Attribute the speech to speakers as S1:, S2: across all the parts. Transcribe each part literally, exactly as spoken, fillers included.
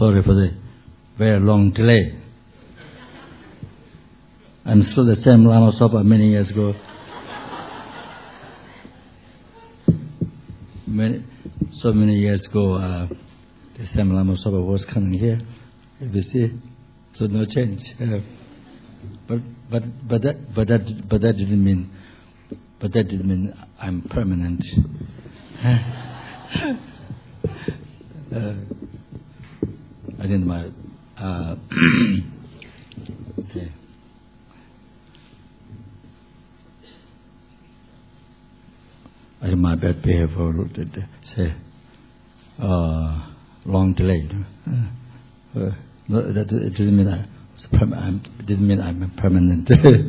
S1: Sorry for the very long delay. I'm still the same Lama Zopa many years ago. Many, so many years ago, uh, the same Lama Zopa was coming here. You see, so no change. Uh, but but but that but that but that didn't mean but that didn't mean I'm permanent. uh, I didn't mind. Uh, say. I did my bad behavior. Say, uh, long delay. Uh, uh, no, that it didn't mean I was perm- I'm, it didn't mean I'm permanent.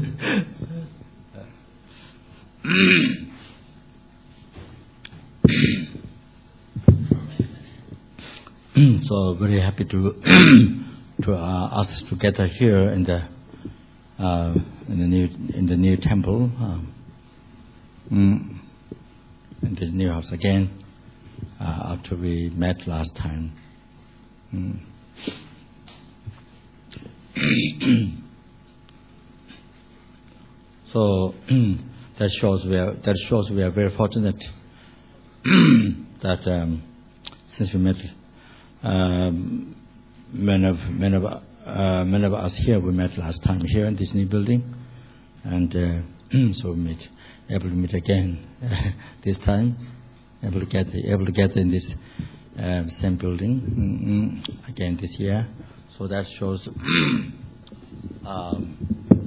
S1: So very happy to to uh, us together here in the uh, in the new in the new temple, um, mm, in the new house again uh, after we met last time. Mm. So that shows we are that shows we are very fortunate that um, since we met. Um, many of many of uh, many of us here we met last time here in this new building, and uh, so we meet able to meet again this time, able to get able to get in this uh, same building mm-hmm. again this year. So that shows. um,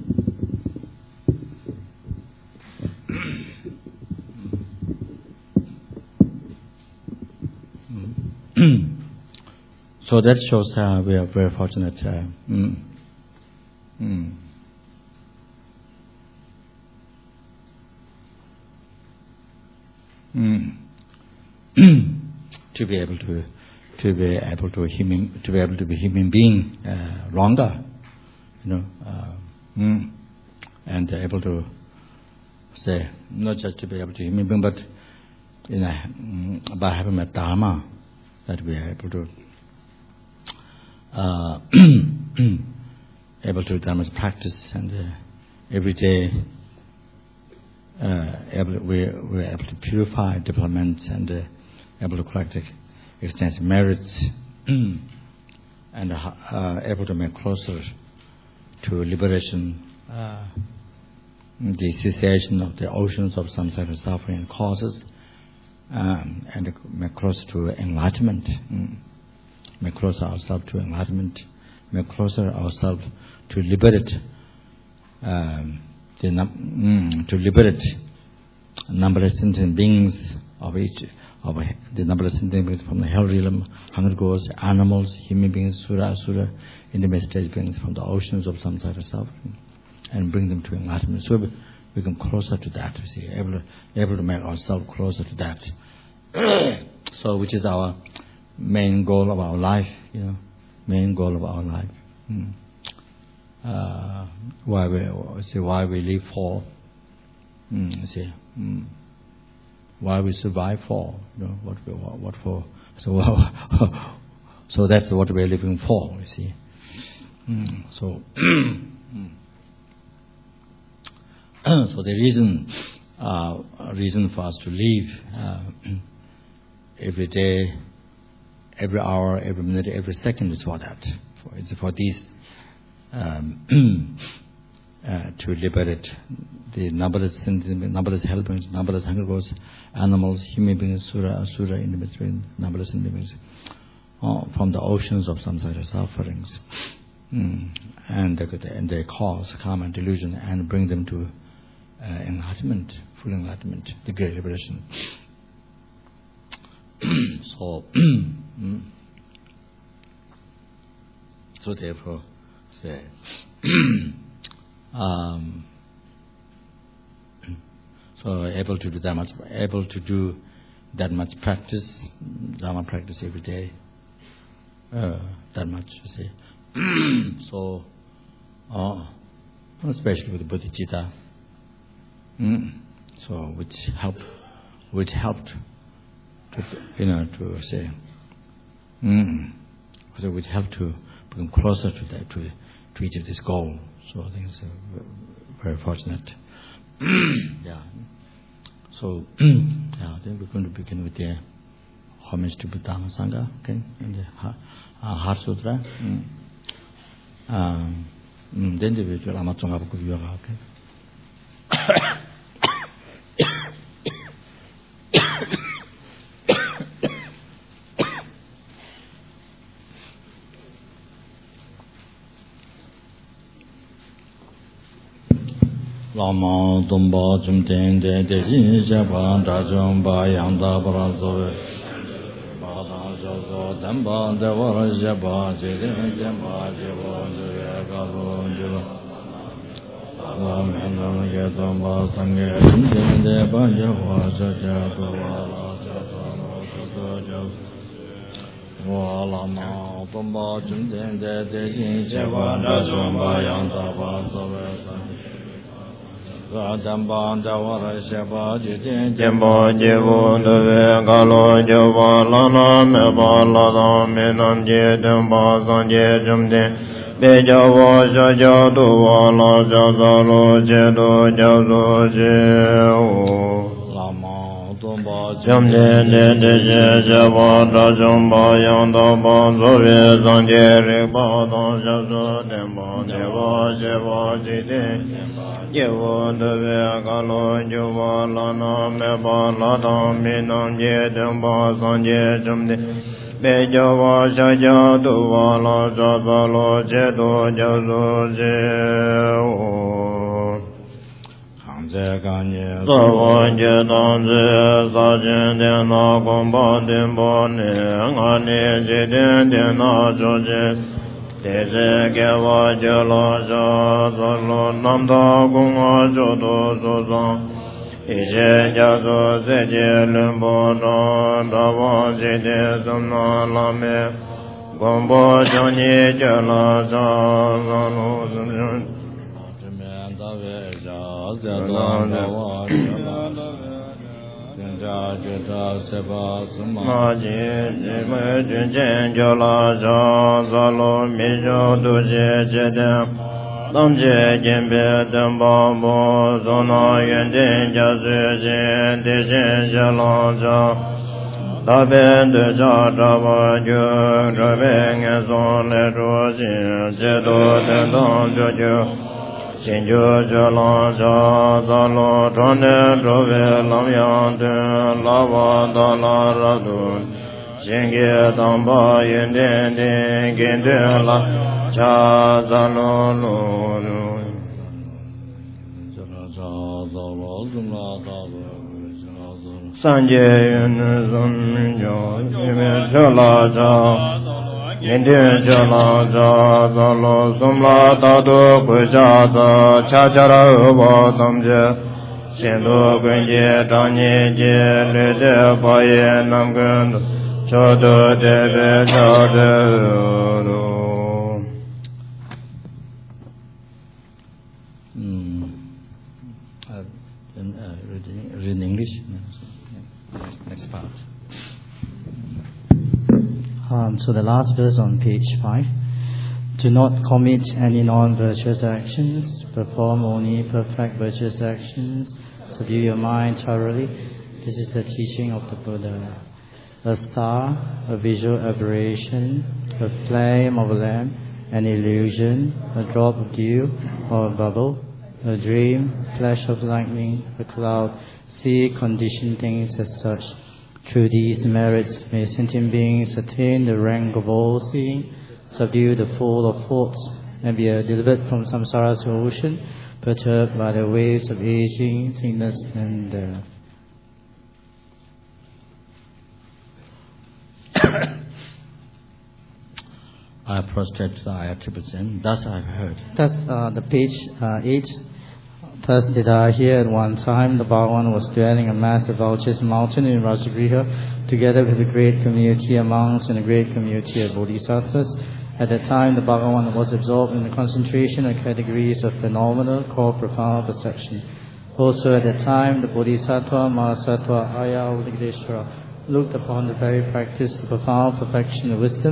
S1: So that shows uh, we are very fortunate. Uh, mm, mm. Mm. to be able to to be able to human to be able to be human being uh, longer, you know, uh, mm. and uh, able to say not just to be able to human being, but you know, mm, by having a dharma that we are able to. Uh, able to Dharma practice and uh, every day uh, able, we we're able to purify development and uh, able to collect extensive merits and uh, uh, able to make closer to liberation, uh, the cessation of the oceans of samsara suffering and causes, um, and make closer to enlightenment. Mm. Make closer ourselves to enlightenment, make closer ourselves to liberate, um, the num- mm, to liberate numberless sentient beings of each of the numberless sentient beings from the hell realm, hundred ghosts, animals, human beings, sura, asura, intimate stage beings from the oceans of samsara suffering, and bring them to enlightenment. So we, we come closer to that. We see, able to, able to make ourselves closer to that. So, which is our main goal of our life, you know, main goal of our life. Mm. Uh, why we see why we live for, mm, see, mm. why we survive for, you know, what we what for. So, so that's what we're living for. You see, mm. so so the reason uh, reason for us to live uh, every day. Every hour, every minute, every second is for that. For, it's for this um, uh, to liberate the numberless, numberless helpers, numberless hunger ghosts, animals, human beings, sura, asura, in the between, numberless beings, uh, from the oceans of samsara sufferings, mm. and, the, and their cause, karma and delusion, and bring them to uh, enlightenment, full enlightenment, the great liberation. So, mm, so therefore, say, um, so able to do that much, able to do that much practice, Dharma practice every day, uh, that much, you see. So, uh, especially with the bodhicitta, mm, so which helped, which helped. To, you know, to say, mm, because we help to become closer to that, to, to reach this goal. So I think it's uh, very fortunate. Yeah. So, yeah, then we're going to begin with the homage to Buddha and Sangha, okay, and the Heart Sutra. Mm. Um, then the virtual Amatonga Book of Yoga, okay. Lama Dumba Jumten de Dejin Japan Dajumba Yanda Barazo Bada Jozo Damba Devara Jaba Jidin Jamba Jibo Jagalo Jibo Lam Handam Gedamba Sange Jumten de Banjava Jajato Wala Jato Jato Lama Dumba Jumten de Dejin Japan Dajumba Yanda Barazo Dambang Dawara Shaba Jitin Jembo Jibu Dove Galo Joba Lana Meba Lada Minam Jitin Basan Jijumdin Bejawa Shaja Duwa La Jazalo Jidu Jazu Jiu Lama Dumba Jumdin Dede Jaba Dajumba Yanda Banzovi Sanje Rikba Dan Jazu Demba Deva Jeba Jitin Jevo Dove Galo Jova Lana Meba Lada Minam Jedam Basan Jejumde Bejava Shaja Duva La Jazalo Jedo Jazu Jeo Hamze Kanye Savan Jedanze Sajin Dena Gomba Dimbone Ngani Jidin Dena Joje Teze Geva Jala Jazalo Namda Gunga Jodo Zozan Ije Jazo Zeje Lumbono Dava Zide Sumna Lame Gombo Jani Jala Jazalo Zumjun Jime Dave Jazalo Dava Jala Jajita Seba Suma Jime Junjen Jala Jazalo Mijo Duje Jedem Namje Jembe Dembabo Zona Yenden Jazu Jen Dejen Jala Ja Daben De Jatava Ju Rabeng Ezon Le Rojin Jedo Dendan Jojo Shinjo Jala Jazalo Tone Rove Lamyan De Lava Dala Radun Shinge Damba Yenden Den Gende La Jazalo Lulu Sanje Yun Zunjo Jime Jala Ja Yende Jala Jazalo Sumla Tado Kujaza Chachara Uba Tamje Shindu Kunje Tanye Je Lede Paye Namgun Chodo Debe Chodo in English. Next, next part.
S2: Um, so the last verse on page five. Do not commit any non-virtuous actions. Perform only perfect virtuous actions. Subdue your mind thoroughly. This is the teaching of the Buddha. A star, a visual aberration, a flame of a lamp, an illusion, a drop of dew or a bubble, a dream, flash of lightning, a cloud, see conditioned things as such. Through these merits may sentient beings attain the rank of all seeing, subdue the fall of thoughts, and be delivered from samsara's ocean, perturbed by the waves of aging, sickness, and death.
S1: I prostrate to the ayah Tibetan. Thus I have heard.
S2: Thus, uh, the page uh, eight. Thus did I hear at one time the Bhagavan was dwelling on a massive Auchis mountain in Rajagriha, together with a great community of monks and a great community of bodhisattvas. At that time, the Bhagavan was absorbed in the concentration of categories of phenomena called profound perception. Also at that time, the Bodhisattva, Mahasattva, Aya, Uddhishvara looked upon the very practice of profound perfection of wisdom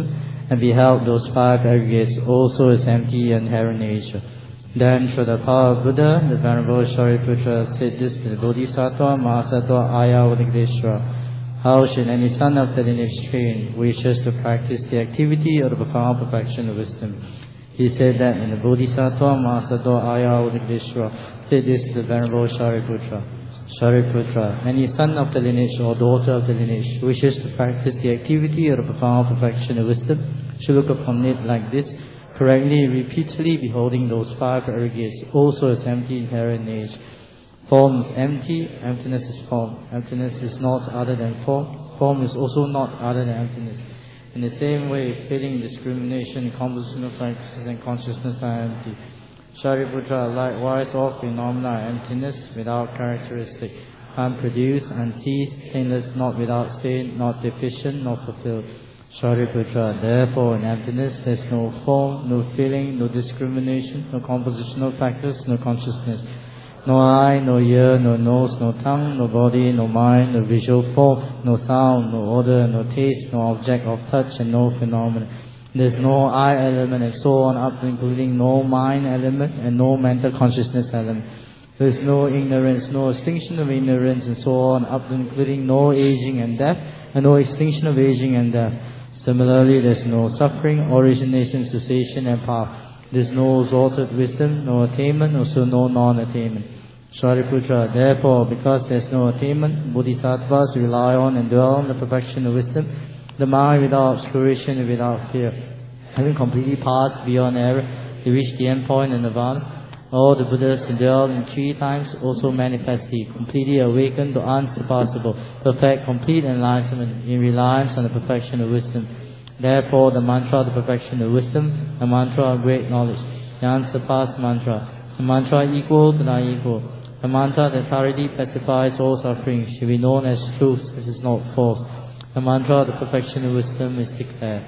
S2: and beheld those five aggregates also as empty and inherent nature. Then, through the power of Buddha, the Venerable Shariputra said this to the Bodhisattva Mahasattva Ayavadikeshwara: how should any son of the lineage train wishes to practice the activity of the profound perfection of wisdom? He said that in the Bodhisattva Mahasattva Ayavadikeshwara said this to the Venerable Shariputra: Shariputra, any son of the lineage or daughter of the lineage who wishes to practice the activity of the profound perfection of wisdom should look upon it like this, correctly, repeatedly beholding those five aggregates also as empty inherent nature. Form is empty, emptiness is form. Emptiness is not other than form. Form is also not other than emptiness. In the same way, feeling, discrimination, composition of practices and consciousness are empty. Shariputra, likewise all phenomena are emptiness without characteristic, unproduced, unceased, stainless, not without stain, not deficient, not fulfilled. Shariputra, therefore in emptiness there is no form, no feeling, no discrimination, no composition of practice, no consciousness. No eye, no ear, no nose, no tongue, no body, no mind, no visual form, no sound, no odor, no taste, no object of touch, and no phenomenon. There is no I element and so on, up to including no mind element and no mental consciousness element. There is no ignorance, no extinction of ignorance and so on, up to including no aging and death, and no extinction of aging and death. Similarly, there is no suffering, origination, cessation, and path. There is no exalted wisdom, no attainment, also no non-attainment. Shariputra, therefore, because there is no attainment, bodhisattvas rely on and dwell on the perfection of wisdom, the mind without obscuration and without fear. Having completely passed beyond error, they reach the end point in nirvana. All the Buddhas dwell in three times, also manifestly, completely awakened to unsurpassable, perfect, complete enlightenment in reliance on the perfection of wisdom. Therefore, the mantra of the perfection of wisdom, the mantra of great knowledge, the unsurpassed mantra, the mantra equal to the unequal, the mantra that thoroughly pacifies all suffering should be known as truth, as is not false. The mantra of the perfection of wisdom is declared: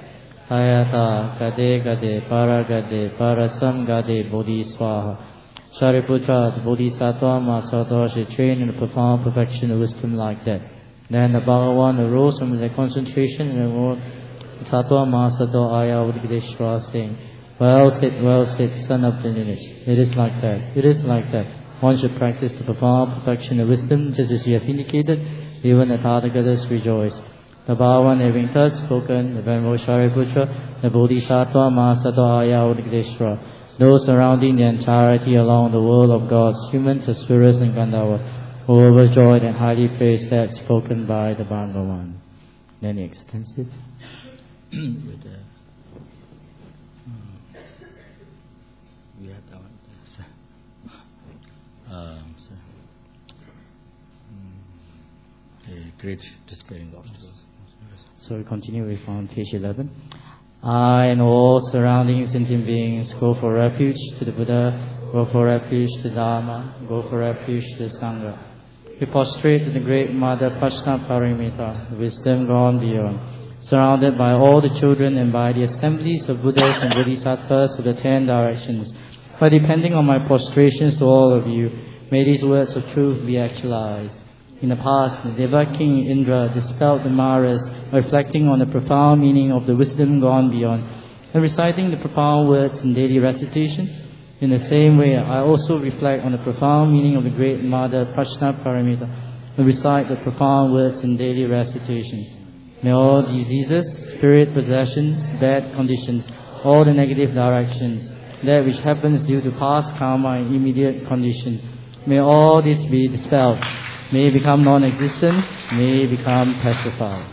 S2: Ayata Gade Gade Para Gade Parasam Gade Bodhi Swaha. Shariputra, the Bodhisattva Mahasattva should train in the profound perfection of wisdom like that. Then the Bhagavan arose from their concentration and wrote Sattva Mahasattva Ayavadikeshwara, saying: Well said, well said, son of the lineage. It is like that, it is like that. One should practice the profound perfection of wisdom, just as you have indicated. Even the Tathagatas rejoice. The Bhagavan having thus spoken, the Venerable Shariputra, the Bodhisattva Mahasattva Ayavadikeshwara, those surrounding the entirety along the world of gods, humans, spirits, and Gandharvas, were overjoyed and highly praised that spoken by the Bhagavan. Then he extends it with the, uh, we have that one. Um, so, um, a great despairing obstacles. So we continue with on page eleven. I and all surrounding sentient beings go for refuge to the Buddha, go for refuge to the Dharma, go for refuge to the Sangha. We prostrate to the great Mother Prajnaparamita, wisdom gone beyond, surrounded by all the children and by the assemblies of Buddhas and Bodhisattvas of the ten directions. By depending on my prostrations to all of you, may these words of truth be actualized. In the past, the Deva King Indra dispelled the Maras, reflecting on the profound meaning of the wisdom gone beyond, and reciting the profound words in daily recitation. In the same way, I also reflect on the profound meaning of the great Mother Prajnaparamita, and recite the profound words in daily recitation. May all diseases, spirit possessions, bad conditions, all the negative directions, that which happens due to past karma and immediate condition, may all this be dispelled, may become non-existent, may become pacified.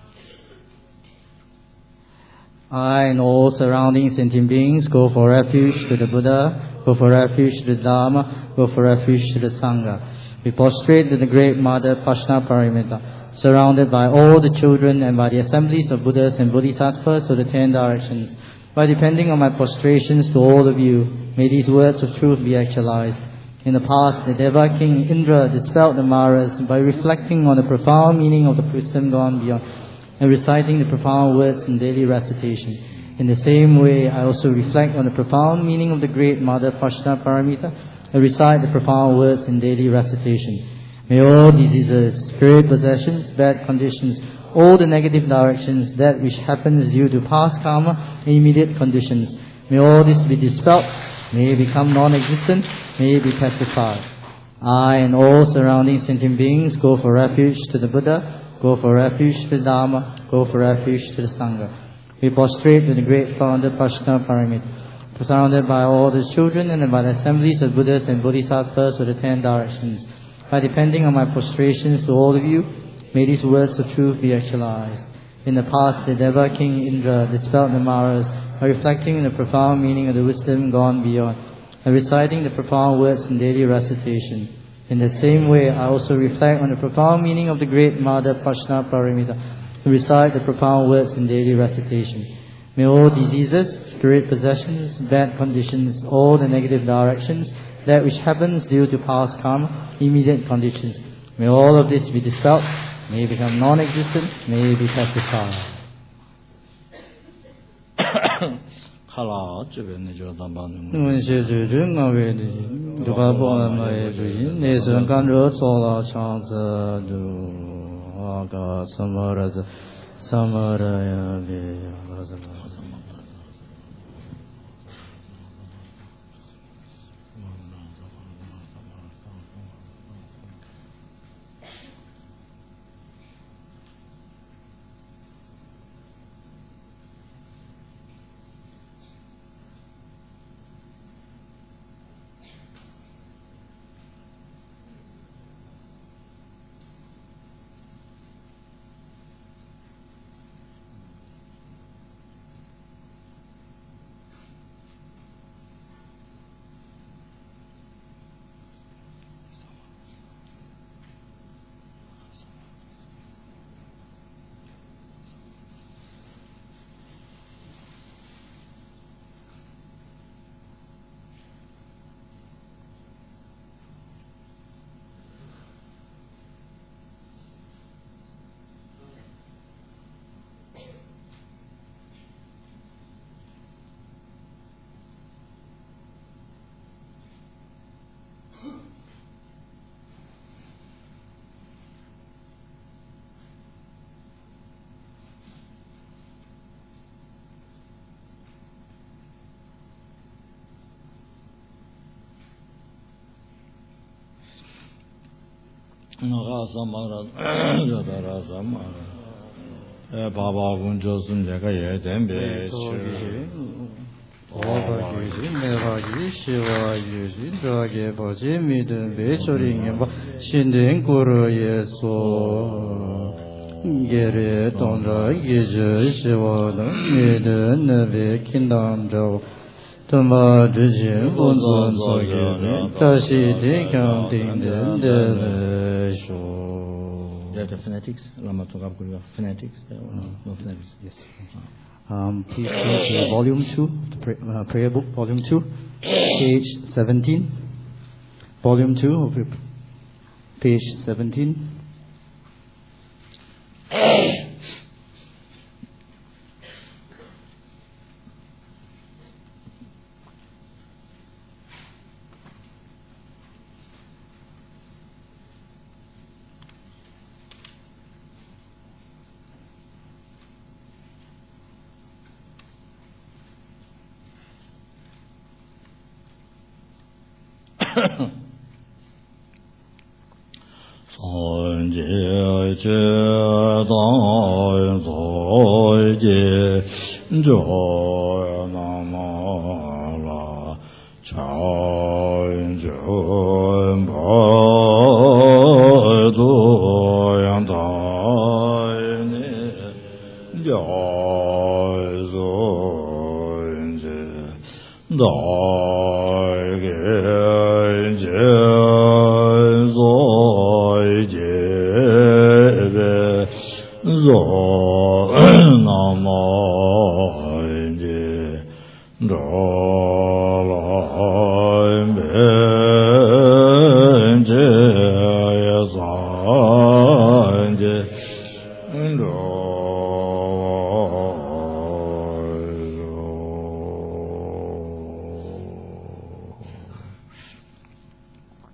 S2: I and all surrounding sentient beings go for refuge to the Buddha, go for refuge to the Dharma, go for refuge to the Sangha. We prostrate to the great Mother Prajnaparamita, surrounded by all the children and by the assemblies of Buddhas and Bodhisattvas of the ten directions. By depending on my prostrations to all of you, may these words of truth be actualized. In the past, the Deva King Indra dispelled the Maras by reflecting on the profound meaning of the wisdom gone beyond, and reciting the profound words in daily recitation. In the same way, I also reflect on the profound meaning of the great Mother Prajnaparamita and recite the profound words in daily recitation. May all diseases, spirit possessions, bad conditions, all the negative directions, that which happens due to past karma, immediate conditions. May all this be dispelled, may it become non-existent, may it be pacified. I and all surrounding sentient beings go for refuge to the Buddha, go for refuge to the Dharma, go for refuge to the Sangha. We prostrate to the great founder Prajnaparamita, surrounded by all the children and by the assemblies of Buddhas and Bodhisattvas of the ten directions. By depending on my prostrations to all of you, may these words of truth be actualized. In the past, the Deva King Indra dispelled the Maras by reflecting on the profound meaning of the wisdom gone beyond, and reciting the profound words in daily recitation. In the same way, I also reflect on the profound meaning of the great Mother Prajnaparamita, and recite the profound words in daily recitation. May all diseases, spirit possessions, bad conditions, all the negative directions, that which happens due to past karma, immediate conditions, may all of this be dispelled, may it become non-existent, may it be pacified.
S1: Kala chibene jodaban.
S2: Nunshi juju ngavedi dukapo mai juji nesan kanro sola changsa du aga samaraza samaraya ve aga
S1: Nagasamaras, Jadarasamaras. Baba Gunjosun Jaka Yetembe.
S2: Oba Yuji, Meva Shiva Yuji, Drage Baji, Midden Bechoring, Shinden Guru Yeso. Gere Tondra Giju Shiva, Midden Neve Kindam Jo. Tama Duji, Bunzon Sogiri, Tashi Dekam Ding De Sho.
S1: That the phonetics, Lama Togab Guru, phonetics, no, no phonetics.
S2: Yes. Um, please turn to volume two, the pray, uh, prayer book, volume two, page seventeen. Volume two, page seventeen.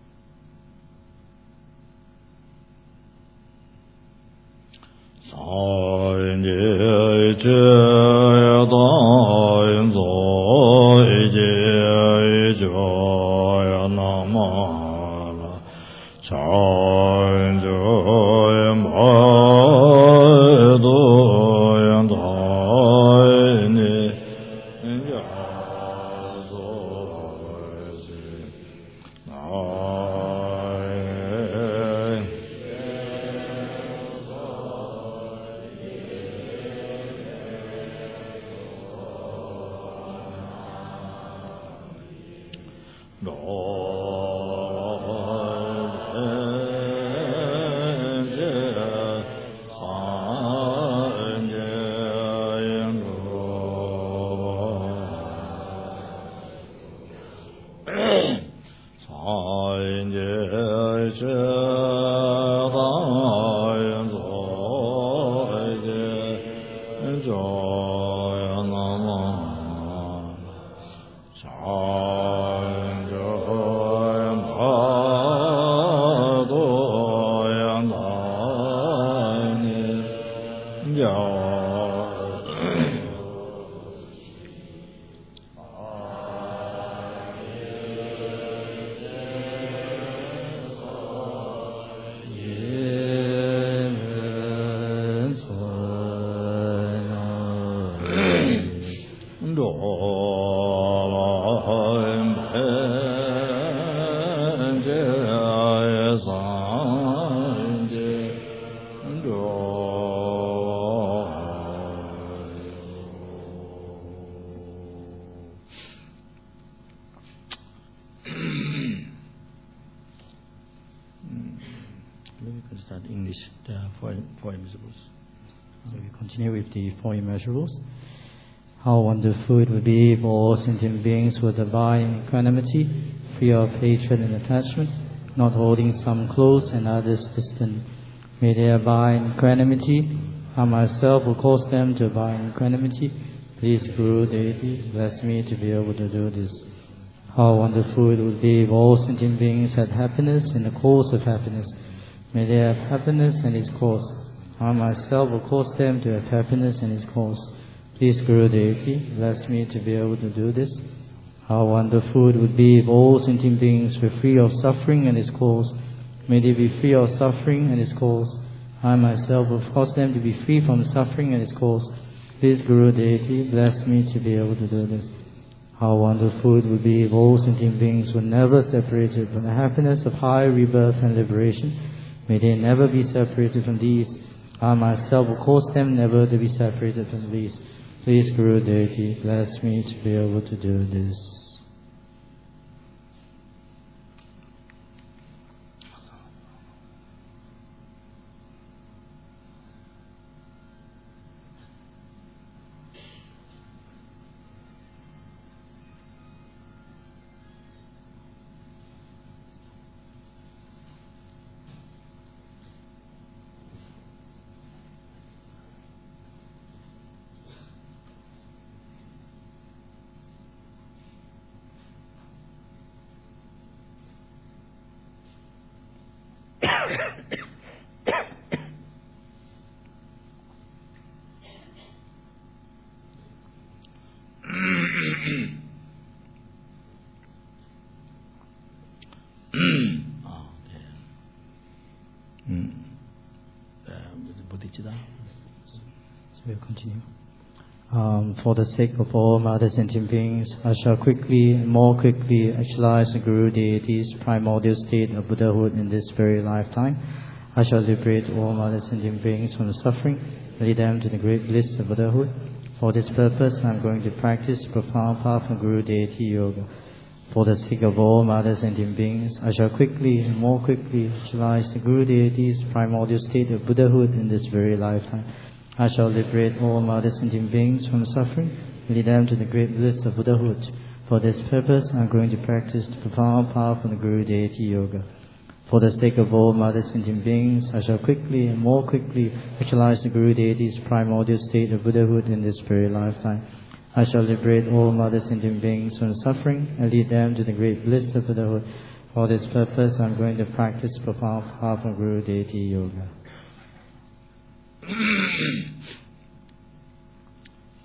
S1: Oh.
S2: How wonderful it would be if all sentient beings were divine equanimity, free of hatred and attachment, not holding some close and others distant. May they abide in equanimity. I myself will cause them to abide in equanimity. Please, Guru Deity, bless me to be able to do this. How wonderful it would be if all sentient beings had happiness in the cause of happiness. May they have happiness in its cause. I myself will cause them to have happiness in its cause. Please, Guru Deity, bless me to be able to do this. How wonderful it would be if all sentient beings were free of suffering and its cause. May they be free of suffering and its cause. I myself will cause them to be free from suffering and its cause. Please, Guru Deity, bless me to be able to do this. How wonderful it would be if all sentient beings were never separated from the happiness of high rebirth and liberation. May they never be separated from these. I myself will cause them never to be separated from these. Please, Guru Deity, bless me to be able to do this. We'll continue. Um, for the sake of all mother sentient beings, I shall quickly and more quickly actualize the Guru Deity's primordial state of Buddhahood in this very lifetime. I shall liberate all mother sentient beings from suffering, lead them to the great bliss of Buddhahood. For this purpose, I am going to practice profound path of Guru Deity Yoga. For the sake of all mother sentient beings, I shall quickly and more quickly actualize the Guru Deity's primordial state of Buddhahood in this very lifetime. I shall liberate all mother sentient beings from suffering, lead them to the great bliss of Buddhahood. For this purpose, I am going to practice the profound path of the Guru Deity Yoga. For the sake of all mother sentient beings, I shall quickly and more quickly actualize the Guru Deity's primordial state of Buddhahood in this very lifetime. I shall liberate all mother sentient beings from suffering and lead them to the great bliss of Buddhahood. For this purpose, I am going to practice the profound path of Guru Deity Yoga.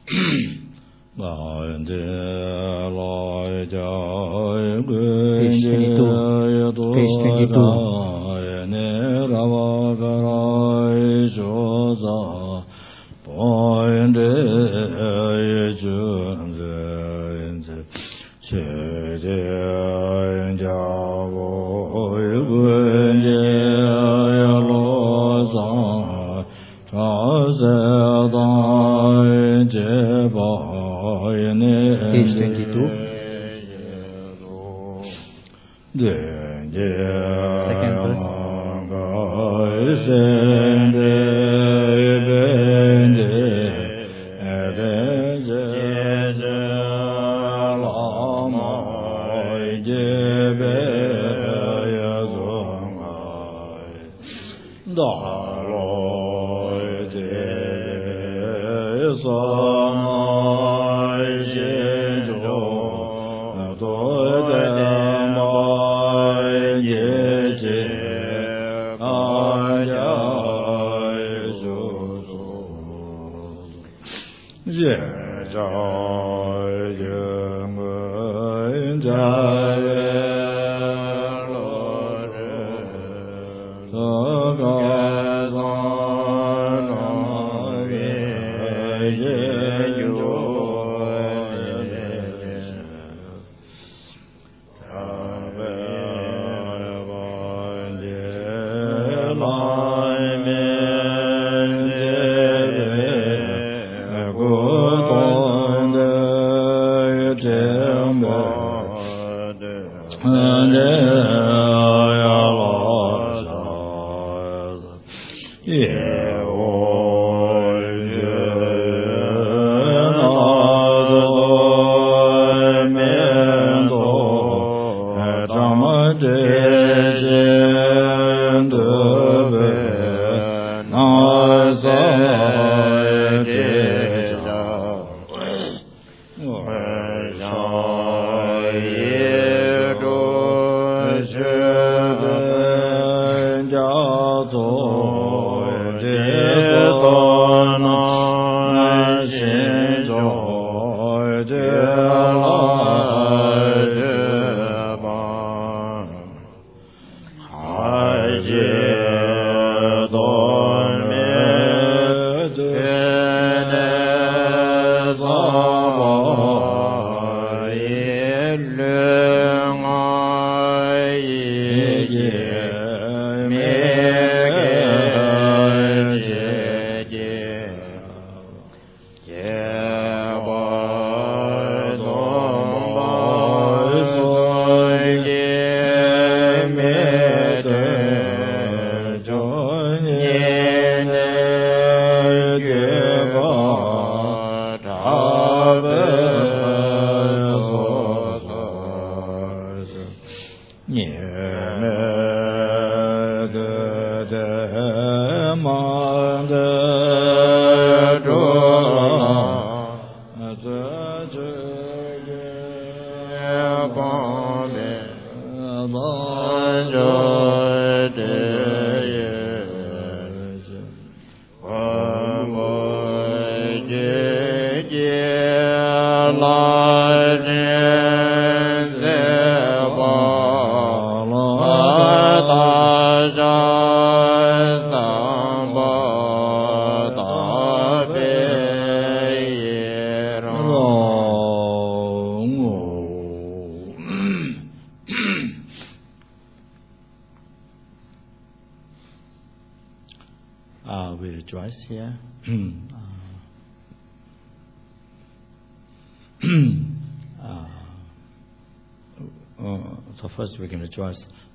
S1: We can rejoice.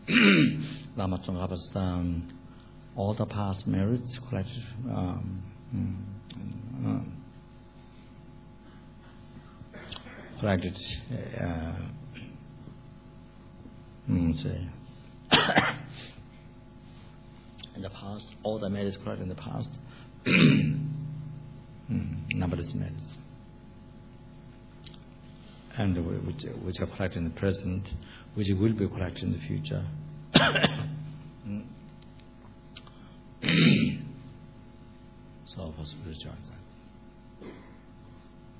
S1: Lama Tsongkhapa's um, all the past merits collected, um, um, collected, uh, mm, say, in the past, all the merits collected in the past, mm, numberless merits, and which, which are collected in the present, which will be collected in the future. So, first we rejoice.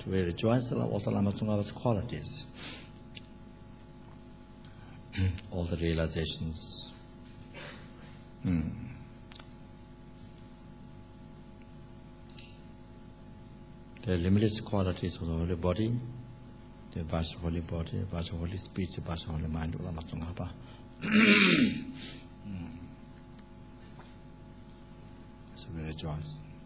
S1: So we rejoice also Lama Tsongkhapa's qualities, all the realizations. Mm. The limitless qualities of the holy body, the vast holy body, vast holy speech, vast holy mind of Lama Tsongkhapa. mm. So we rejoice.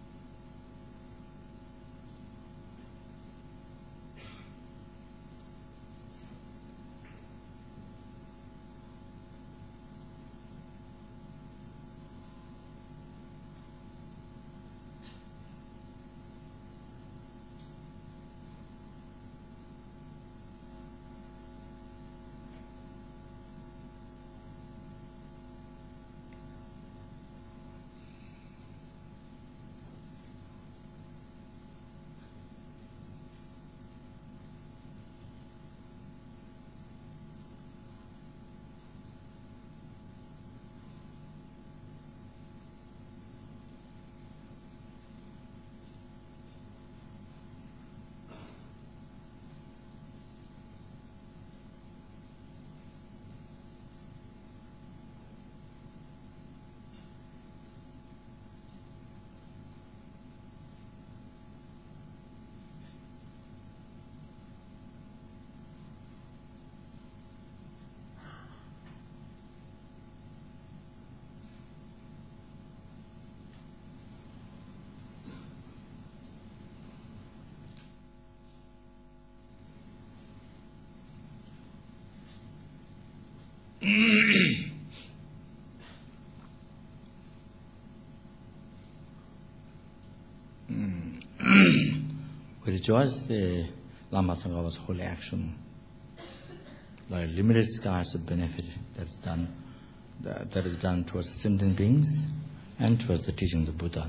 S1: We rejoice the Lama Tsongkhapa's holy action, like limited skies of benefit that's done, that, that is done towards sentient beings and towards the teaching of the Buddha.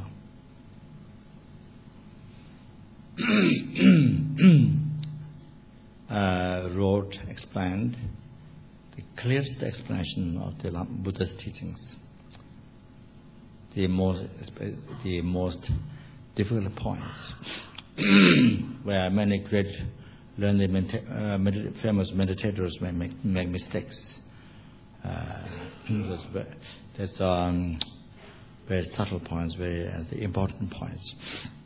S1: uh, wrote, explained the clearest explanation of the Buddha's teachings, the most, the most difficult points, where many great learned medita- uh, medita- famous meditators may make, make mistakes. Uh, there's there's um, very subtle points, very uh, the important points,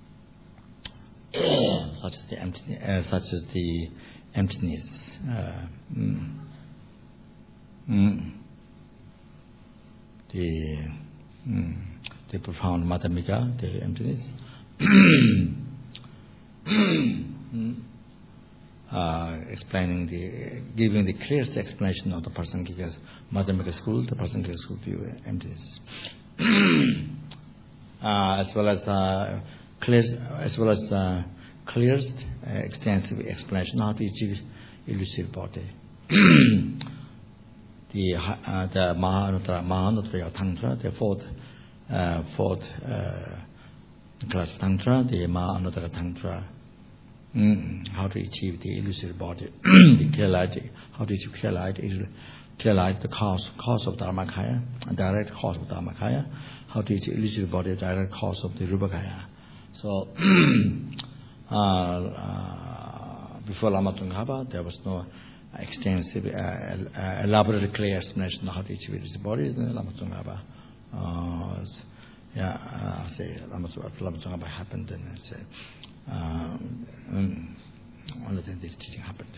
S1: such as the empty, uh, such as the emptiness. Uh, mm, mm, the mm, the profound Madhyamika, the emptiness. uh, explaining the, giving the clearest explanation of the Prasangika Madhyamika school, the Prasangika school view emptiness, uh, as well as uh, clear, as well as uh, clearest, uh, extensive explanation how to achieve elusive body. the uh, the Mahanuttara Mahanuttara Tantra, the fourth uh, fourth. Uh, class of Tantra, the Mahanuttara Tantra, mm, how to achieve the illusory body, the clear light, how to achieve clear light, is clear light, the cause, cause of Dharmakaya, direct cause of Dharmakaya, how to achieve illusory body, direct cause of the Rupakaya. So, uh, uh, before Lama Tsongkhapa, there was no extensive, uh, uh, elaborate, clear explanation of how to achieve illusory body. Then Lama Tsongkhapa, uh, Yeah, uh, say Lama Tsongkhapa happened, and I say, um, um, only then this teaching happened.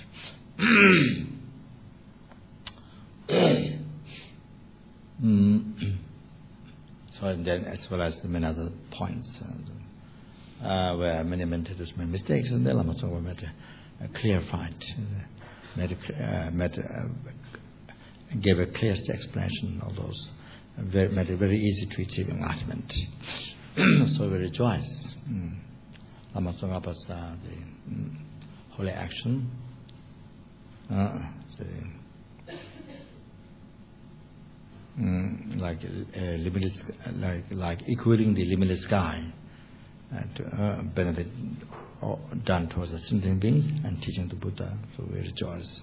S1: mm. So and then, as well as many other points, uh, uh, where many meditators made mistakes, and then Lama Tsongkhapa made a, a clear fight, uh, made, a, uh, made a, gave a clearest explanation of those. Very, made it very easy to achieve enlightenment. So we rejoice. Mm. Lama Tsongkhapa's uh, the mm, holy action, uh, the, mm, like uh, limitless, like like equaling the limitless sky, uh, to uh, benefit uh, done towards the sentient beings and teaching the Buddha. So we rejoice.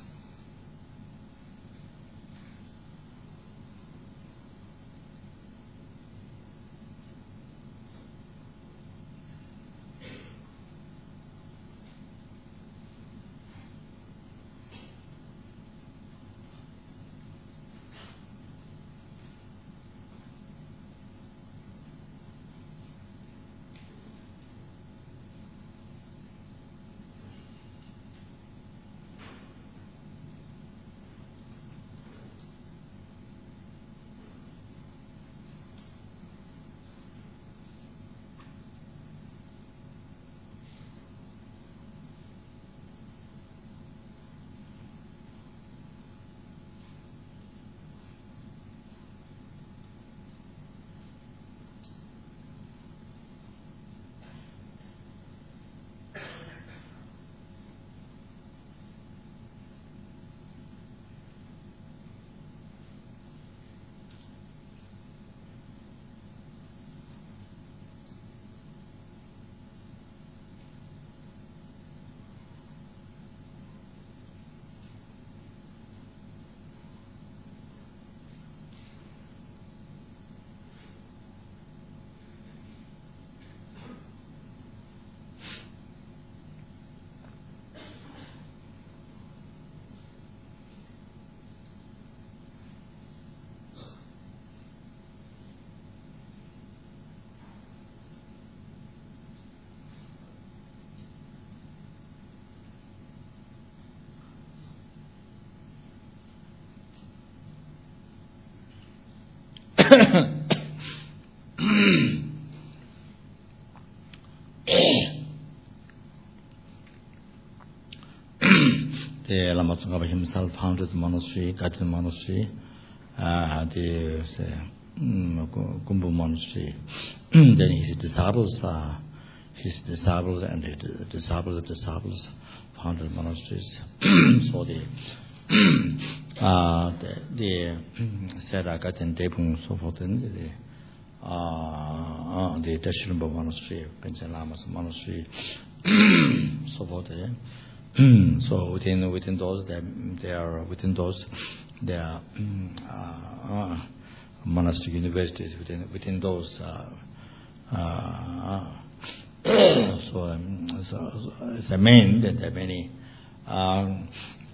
S1: the Lama Tsongkhapa himself founded the monastery, Gachen monastery, uh, the um, Gumbu monastery. Then his disciples, uh, his disciples and his disciples of disciples founded monasteries. So the uh, the, the Sera Gachen Depung, so forth, and the uh, the Deshrimpa monastery, Panchen Lama's monastery, so forth. So within within those they, they are within those there are uh, uh, monastic universities within within those. Uh, uh, so, um, so, so it's a main that there are many um,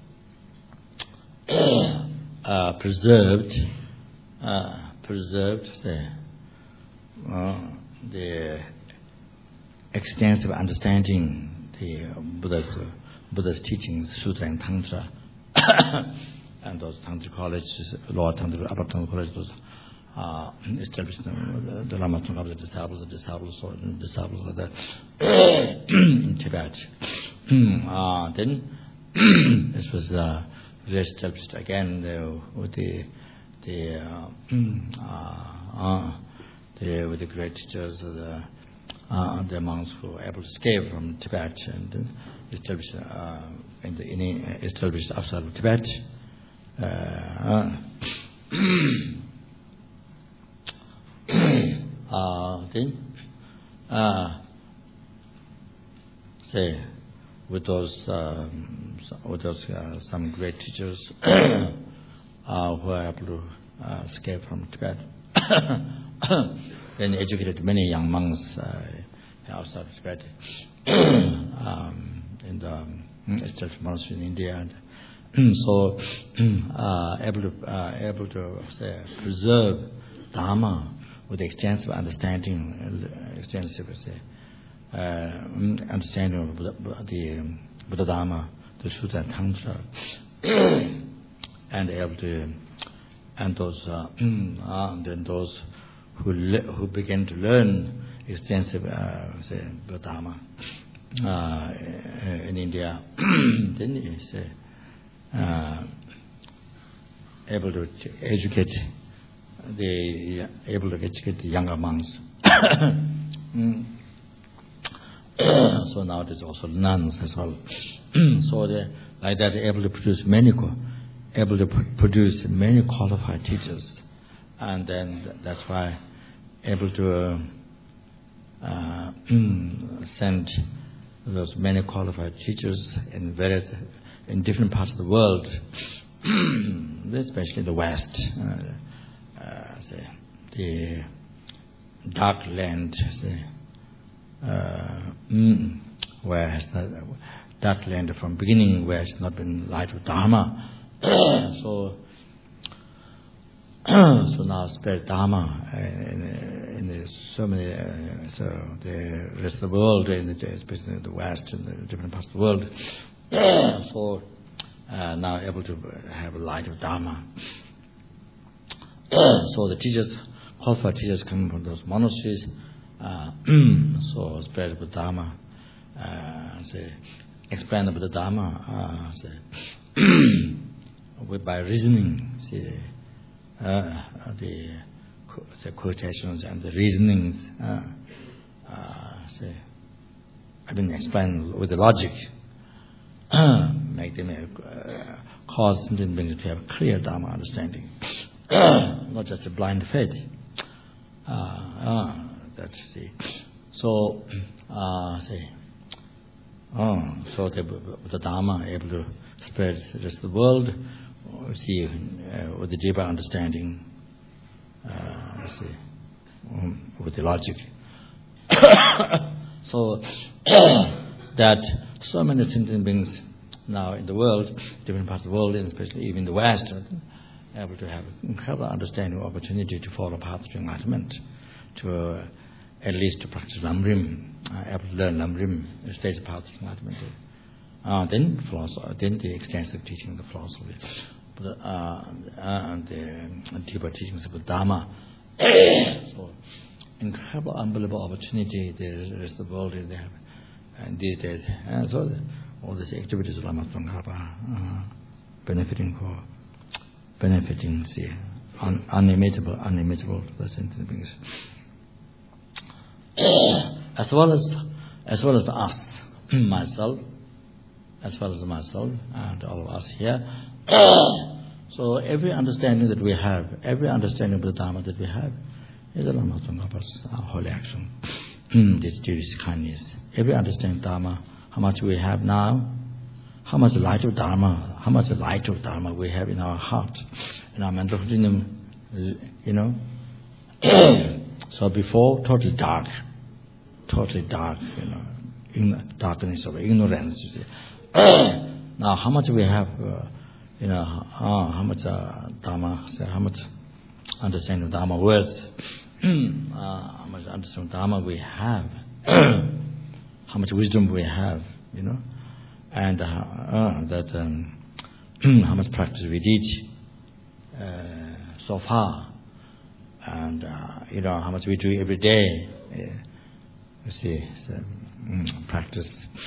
S1: uh, preserved uh, preserved the uh, the extensive understanding the Buddha's. Buddha's teachings, Sutra and Tantra, and those Tantra colleges, lower Tantra, upper Tantra colleges, those uh, established uh, the Lama Tsongkhapa, the disciples, the disciples, or the disciples of the in Tibet. uh, then this was uh, re-established again uh, with the the uh, uh, the with the great teachers, of the uh, the monks who were able to escape from Tibet and. Uh, established uh, in the in, uh, established outside of Tibet. Uh, uh, uh, then, uh, say, with those um, with those uh, some great teachers uh, who are able to uh, escape from Tibet, then educated many young monks uh, outside of Tibet. um, in the um, established monastery in India, and so uh, able to uh, able to say, preserve Dharma with extensive understanding, uh, extensive say, uh, understanding of Buddha, the um, Buddha Dharma, the Sutra and Tantra, and able to and those uh, uh, then those who le- who begin to learn extensive uh, say Buddha Dharma. Uh, in India, then is uh, uh, able to educate the able to educate the younger monks. mm. So now there's also nuns as well. So they like that able to produce many able to pr- produce many qualified teachers, and then that's why able to uh, uh, send. Those many qualified teachers in various, in different parts of the world, especially the West, uh, uh, say, the dark land, say, uh, mm, where has not, dark land from beginning where has not been light of Dharma. so, so now spread Dharma in, in the, so many, uh, so the rest of the world, in the, especially in the West and the different parts of the world. so uh, now able to have a light of Dharma. so the teachers, qualified teachers coming from those monasteries, uh, so spread the Dharma, uh, say, expand the Dharma, uh, say, with, by reasoning, say, Uh, the, the quotations and the reasonings, uh, uh, say, I mean, explain with the logic, make them uh, cause something to have clear Dharma understanding, not just a blind faith. Uh, uh, that's the so uh, say. Oh, so the, the Dharma able to spread the rest of the world. See, uh, with the deeper understanding, uh, see, um, with the logic. so that so many sentient beings now in the world, different parts of the world, and especially even the West, are able to have incredible understanding, opportunity to follow path to enlightenment, to uh, at least to practice Lamrim, uh, able to learn Lamrim, stage of path to enlightenment. Uh, then philosophy, then the extensive teaching of the philosophy, but, uh, uh, and the deeper teachings of the Dharma, So, incredible, unbelievable opportunity there is the rest of the world they have, and these days. And so, the, all these activities of Lama Tsongkhapa uh, benefiting for, benefiting, see, un, unimaginable, unimaginable to the sentient beings. As well as, as well as us, myself, as well as myself, and all of us here. So every understanding that we have, every understanding of the Dharma that we have, is a Lama Tsongkhapa's uh, holy action. This duty, kindness. Every understanding of Dharma, how much we have now, how much light of Dharma, how much light of Dharma we have in our heart, in our mental continuum, you know. So before, totally dark, totally dark, you know, in darkness of ignorance. You see. Now, how much we have, uh, you know, uh, how much uh, Dharma, so how much understanding of Dharma words, uh, how much understanding of Dharma we have, how much wisdom we have, you know, and uh, uh, that um, how much practice we did uh, so far, and uh, you know how much we do every day. Uh, you see, so, mm, practice.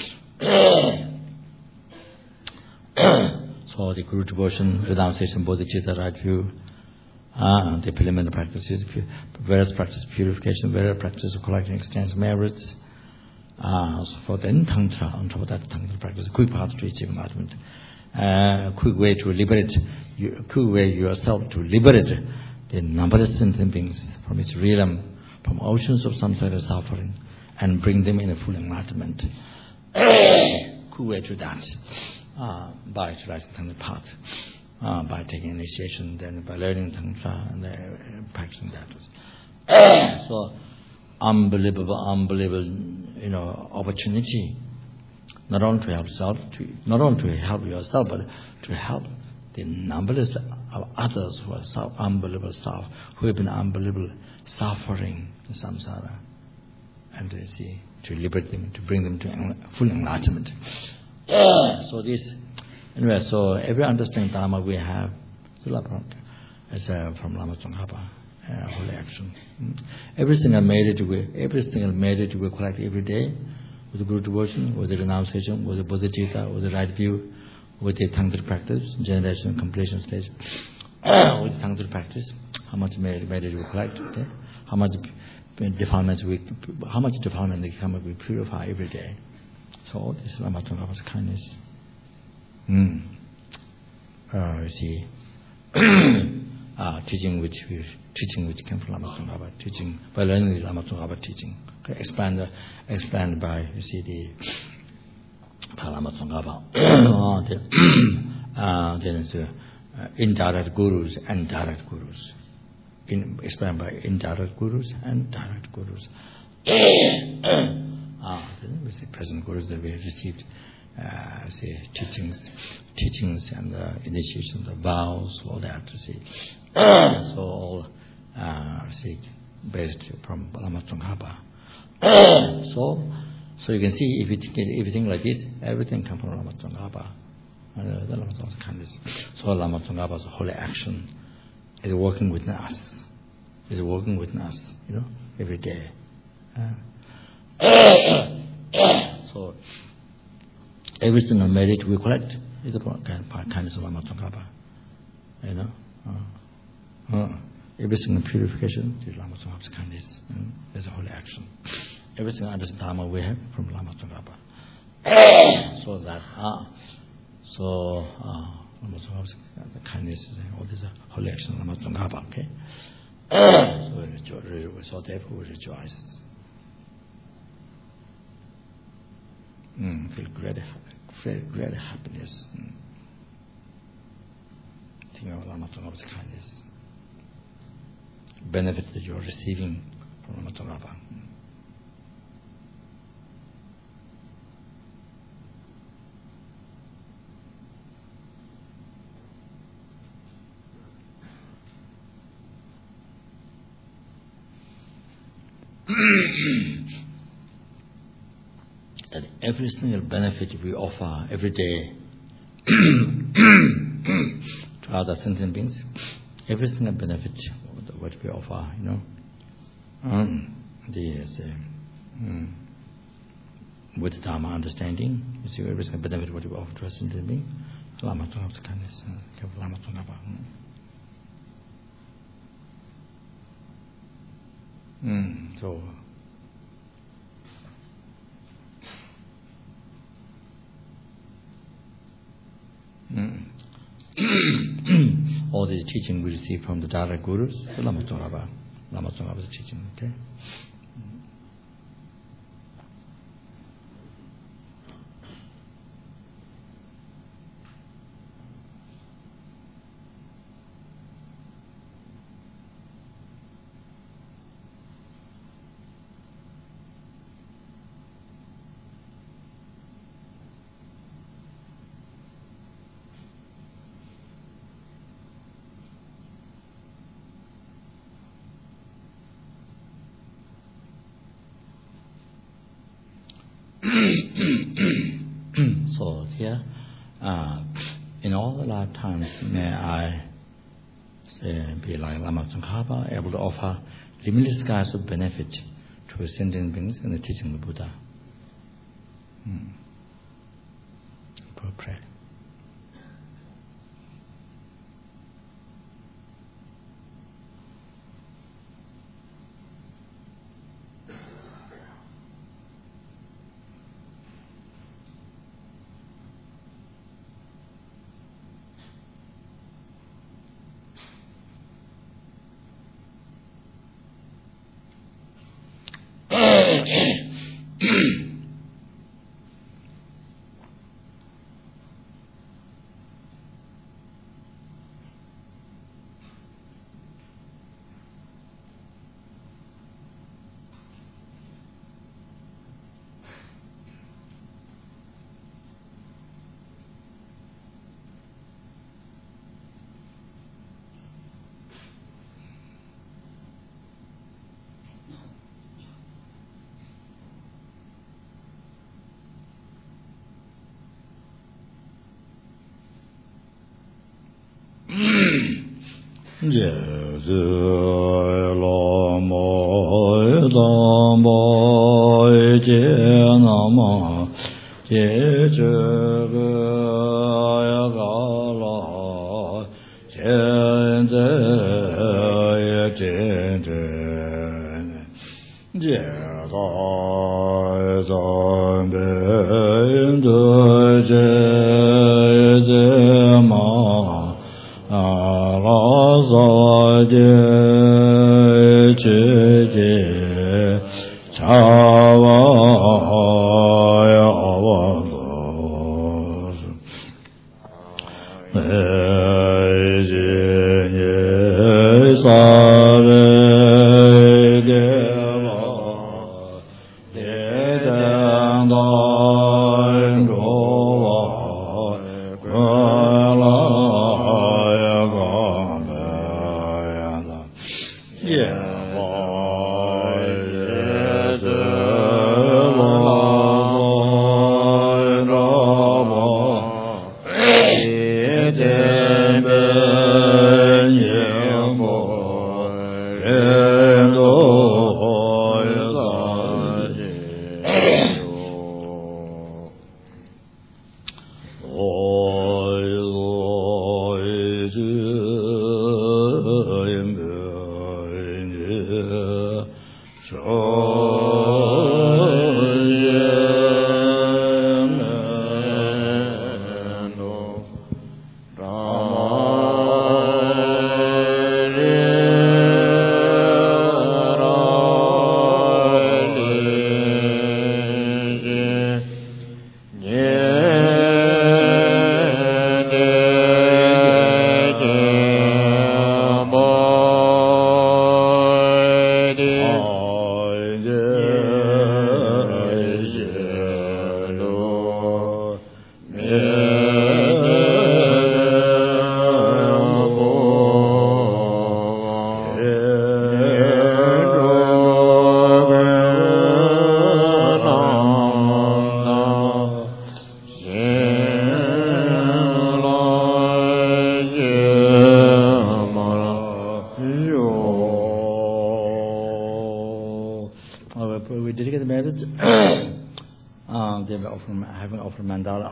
S1: So the Guru devotion, renunciation, bodhicitta, right view, uh, the preliminary practices, various practice purification, various practice of collecting extensive merits. Uh, so for then tantra, on top of that tantra practice, quick path to achieve enlightenment, uh, quick way to liberate, you, quick way yourself to liberate the numberless sentient beings from its realm, from oceans of samsara suffering, and bring them in a full enlightenment. Quick way to that, uh, by utilizing tantra path, uh, by taking initiation, then by learning tantra and uh, practicing that. So, unbelievable, unbelievable. You know, opportunity, not only to help self, to, not only to help yourself, but to help the numberless of others who are so unbelievable stuff, who have been unbelievable suffering in samsara, and to see to liberate them, to bring them to full enlightenment. So this, anyway, so every understanding Dharma we have, is uh, from Lama Tsongkhapa. Uh, holy action. Mm. Every single merit we, every single merit we collect every day, with the Guru devotion, with the renunciation, with the bodhicitta, with the right view, with the tantra practice, generation, completion stage, with the tantra practice, how much merit, merit we collect, okay? How much defilements we, how much defilement they come we purify every day. So all this is Lama Tsongkhapa's kindness. Mm. Uh, you see. Uh, teaching which we, teaching which came from Lama Tsongkhapa, teaching by learning the Lama Tsongkhapa teaching, okay, expand, uh, expand by you see the by Lama Tsongkhapa. uh, the, uh, then it's, uh, indirect gurus and direct gurus, in, expand by indirect gurus and direct gurus. uh, then we see present gurus that we have received. Uh, see teachings, teachings and uh, initiation, the vows, all that to see. So all uh, see based from Lama Tsongkhapa. so, so you can see if you think everything like this, everything comes from Lama Tsongkhapa. Uh, the Lama Tsongkhapa kindness. So Lama Tsongkhapa's holy action is working within us. Is working within us, you know, every day. Uh, so. Every single merit we collect is a kindness of Lama Tsongkhapa. You know? Uh, uh, every single purification is Lama Tsongkhapa's kindness. You know? There's a holy action. Every single understanding Dharma we have from Lama Tsongkhapa. so that, uh, so, uh, Lama Tsongkhapa's kindness is all this uh, holy action of Lama Tsongkhapa, okay? so, we rejoice, so therefore we rejoice. Mm, feel great, great, great happiness. Mm. Think of Lama Tsongkhapa's kindness. Benefits that you are receiving from Lama Tsongkhapa. Mm. That every single benefit we offer every day to other sentient beings, every single benefit what we offer, you know. Um, yes, uh, mm, with Dharma understanding, you see, everybody's going to benefit what we offer to us in the being. Lama Tongap's kindness, Lama Tongapa. Mm, so, mm. all this teaching we receive from the direct gurus, Lama Tongapa. Lama Tongpa's teaching, okay? So here, uh, in all the lifetimes, may I say, be like Lama Tsongkhapa, able to offer limitless kinds of benefit to sentient beings in the teaching of the Buddha. Hmm. Pray. dedicated marriage, uh, they were offering, having offered mandala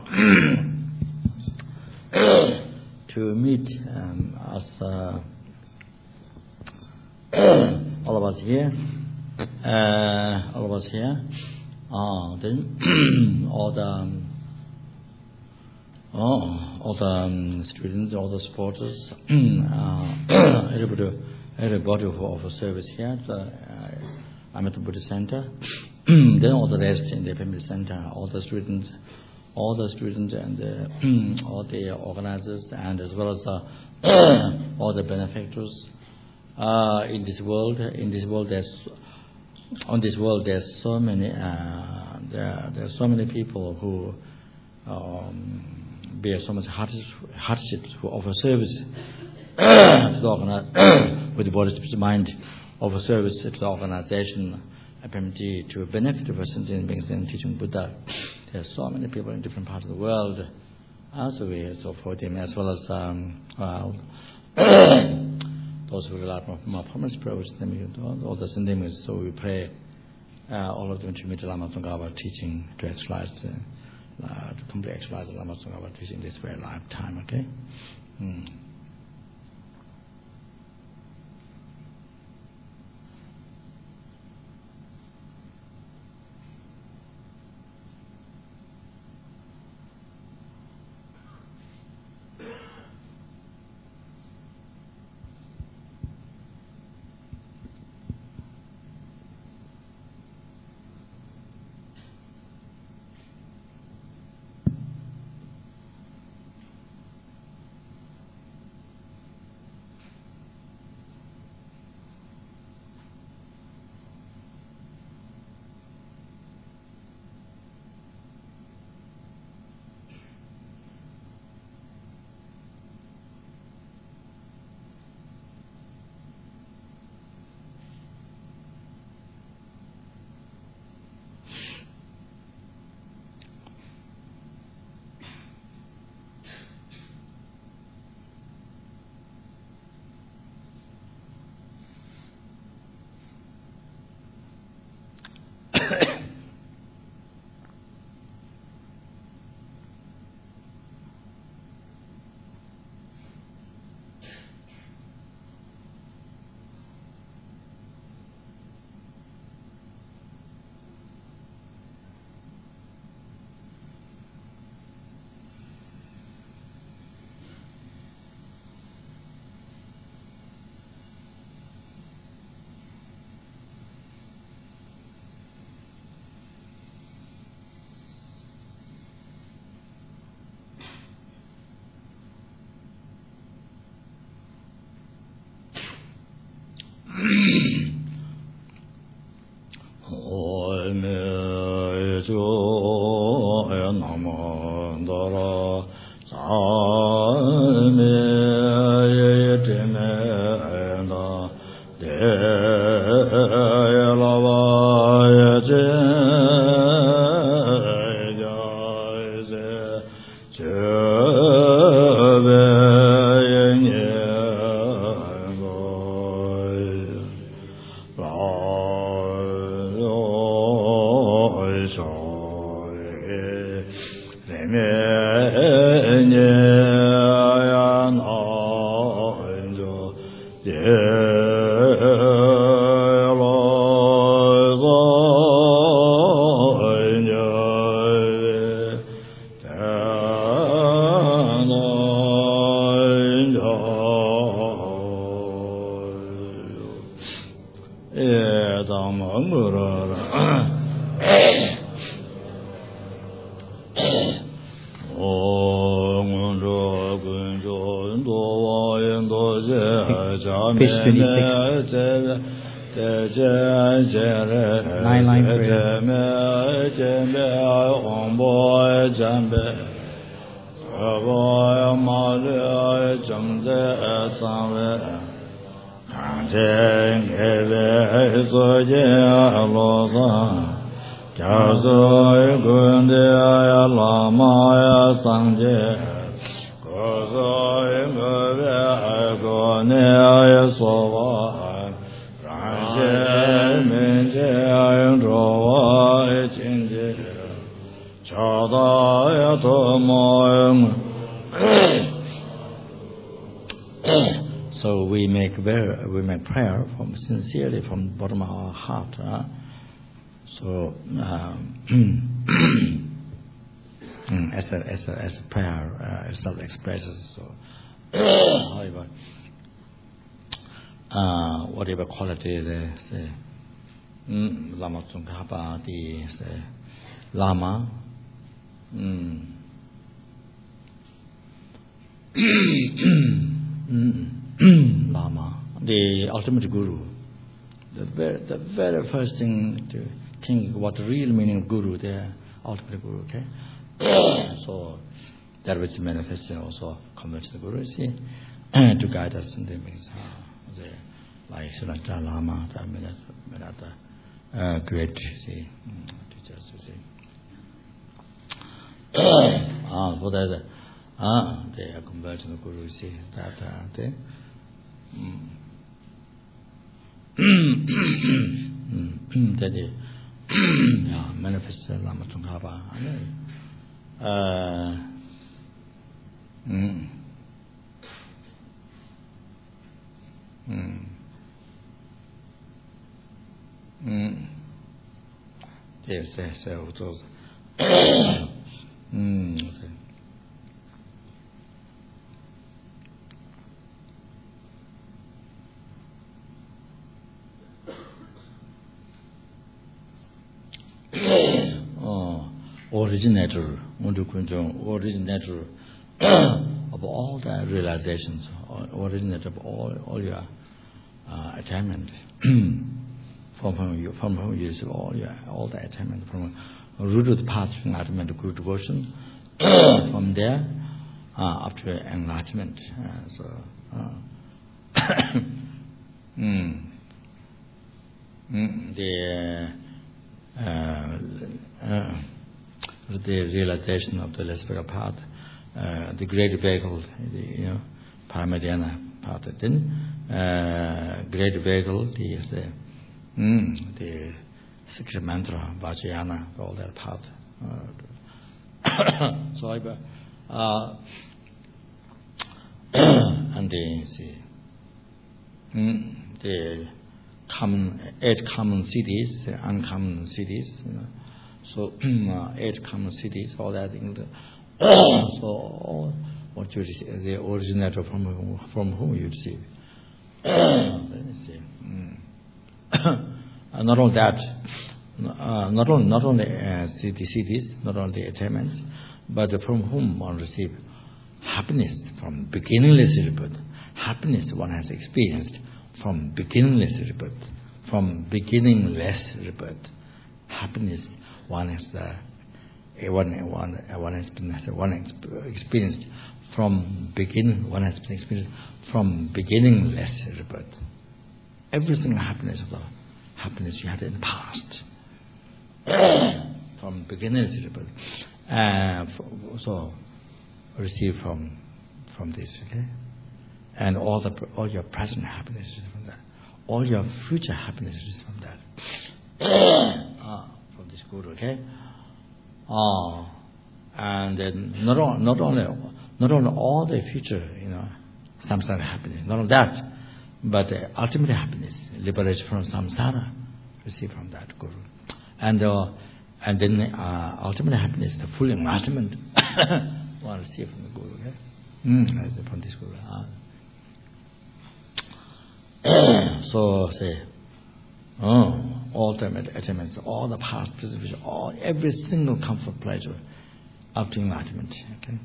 S1: to meet um, us, uh, all of us here, uh, all of us here. Uh, then all the um, oh, all the um, students, all the supporters, uh, everybody, everybody who offers service here at the uh, Amrita Buddhist Center. Then all the rest in the family center, all the students, all the students and uh, all the organizers, and as well as uh, all the benefactors uh, in this world. In this world, there's on this world there's so many uh, there there's so many people who um, bear so much hardships, hardships who offer service to the organi- with the body, spirit, mind, offer service to the organization, F M T, to benefit the person in being and teaching Buddha. There's so many people in different parts of the world, also we support them, as well as um, uh, those who rely on more permanent spirits, all the sentiments. So we pray uh, all of them to meet the Lama Tsongkhapa teaching, to actualize, uh, uh, to completely actualize the Lama Tsongkhapa teaching this very lifetime. Okay. Mm.
S3: Sowa, Raja Minja Rowa.
S1: Shadaya Tomoyang. So we make very, we make prayer from sincerely from the bottom of our heart. Uh, so um, as a as a as a prayer, uh, itself expresses. So however, uh, whatever quality they say, Lama Tsongkhapa, the say Lama. Mm. Lama, the ultimate guru, the very, the very first thing to think what the real meaning of guru, the ultimate guru, okay? So that was manifested also conventional guru, see, to guide us in the means, uh, the, like Srila Lama, the uh, great see, teachers, you see. Ah, so that. Ah, they are conversion guru, see that uh, they mm. that is yeah, manifested Lama Tsongkhapa. Uh, mm. Mm. Mm. Yes, yes, yes. Mm. Oh, originator, originator of all the realizations, originator of all, all your uh, attainment, from whom you, from whom you receive all your, all the attainment, from root of the path to enlightenment to guru devotion, from there uh, up to enlightenment. Uh, so, uh, mm, mm, the Uh, uh, the realization of the Lesbica path, uh, the great vehicle, the, you know, Paramediana path. Then, uh, great vehicle, the the, mm, the secret mantra, Vajrayana, all that path. Uh, so, uh, and the see, mm, the common eight common cities, uncommon cities, you know. So uh, eight common cities, all that thing. So all what you receive, the originator from whom, from whom you receive. Let me see. Mm. uh, not only that, uh, not only not only uh, city cities, not only attainments, but from whom one receive happiness from beginningless rebirth. Happiness one has experienced from beginningless rebirth, from beginningless rebirth, happiness one has uh, one one one has been one experienced from beginning. One has been experienced from beginningless rebirth. Every single happiness of the happiness you had in the past, from beginningless rebirth, uh, so receive from from this, okay. And all the all your present happiness is from that. All your future happiness is from that. ah, from this guru, okay? Ah, and then not only not only not only all the future, you know, samsara happiness, not only that, but the ultimate happiness, liberation from samsara, receive from that guru. And uh, and then uh, ultimate happiness, the full enlightenment, one receive from the guru, okay? Mm, from this guru. Ah. So say, oh, ultimate attainments, all the past, present, future, all every single comfort, pleasure, up to enlightenment. Okay,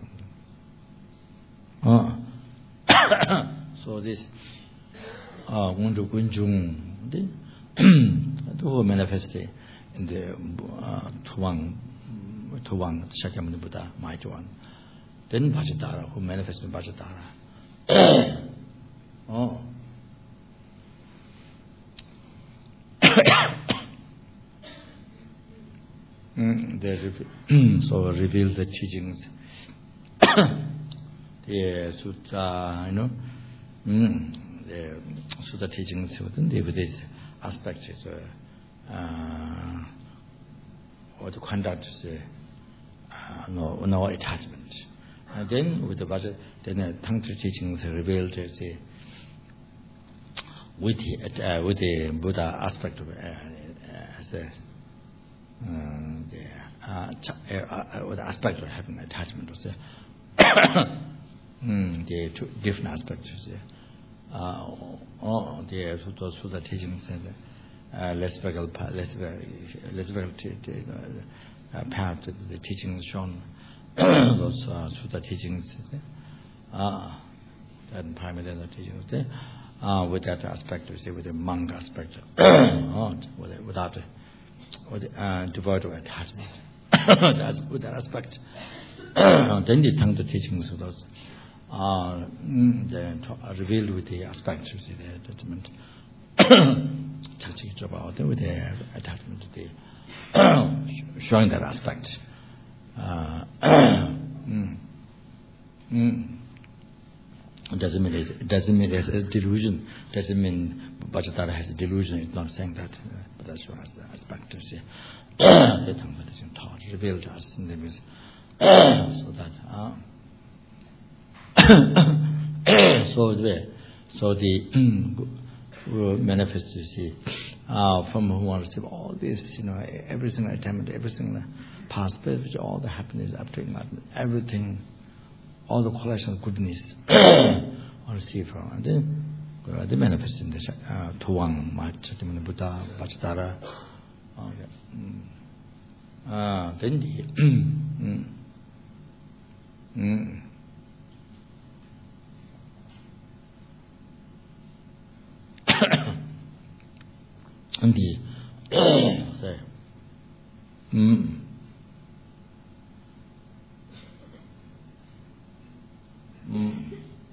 S1: oh. So this Gundu Kunjung, the who manifested in the uh, Tuwang, Tuwang Shakyamuni Buddha, mighty one. Then Vajradhara, who manifested in Vajradhara. Oh. mm, they reveal, so reveal the teachings, the sutta, you know, mm, the sutta teachings within the Buddhist aspects, uh, uh, or to conduct the uh, no, no attachment. And then with the budget, then the Tantra teachings revealed uh, the, with the, uh, with the Buddha aspect of uh, uh, as a, uh, the, uh, ch- uh, uh, with the aspect of having attachment was the, mm, the two different aspects. The, uh, oh, the Sutta, Sutta teachings and uh, less vehicle, less less vehicle uh, path, the teachings shown. Those uh, Sutta teachings, uh, that primarily the teachings, uh, with that aspect, we say, with the monk aspect, uh, without, with, uh, devoid of attachment. That's with that aspect. Then the Tantra teachings, those are uh, revealed with the aspects, you see, the attachment, with the attachment, the showing that aspect. Uh, mm, mm. Doesn't mean it doesn't mean there's a delusion. Doesn't mean Vajradhara has a delusion. It's not saying that, uh, but that's what the aspect of the the Tantra teaching taught, revealed to us in the music, so that uh, so the so the mm, manifest, you see, uh, from who wants to receive all this, you know, every single attempt, every single past, which all the happiness up to enlightenment, everything, all the collection of goodness, all receive from, and then uh, they manifest in the uh, Tuwang, Mahachatimana Buddha, Vajradhara. Okay. Mm. Uh, then the mm, mm. and the sorry. Mm. Mm.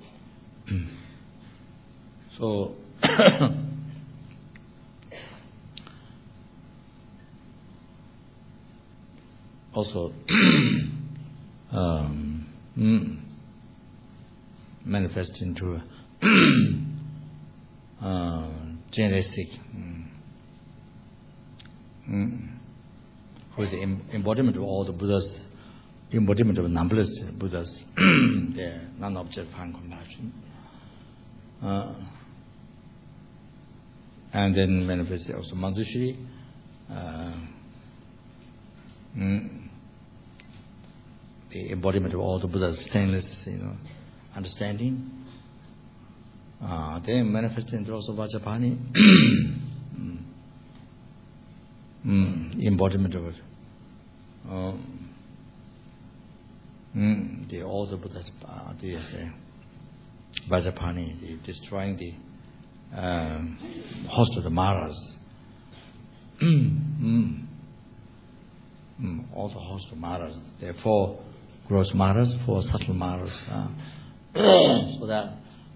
S1: So also um, mm, manifest into uh, genetic, mm, mm, who is the embodiment of all the Buddhas, embodiment of numberless Buddhas, their non-object find compassion. Uh, and then manifests also Manjushri, uh, mm, the embodiment of all the Buddha's stainless, you know, understanding. Uh, then manifests into also Vajrapani, mm, mm, embodiment of it. Um, mm, the all the Buddha's, uh, the uh, Vajrapani, the destroying the um, host of the Maras. Mm, mm, mm, all the host of Maras. There are four gross Maras, four subtle Maras. Uh, so that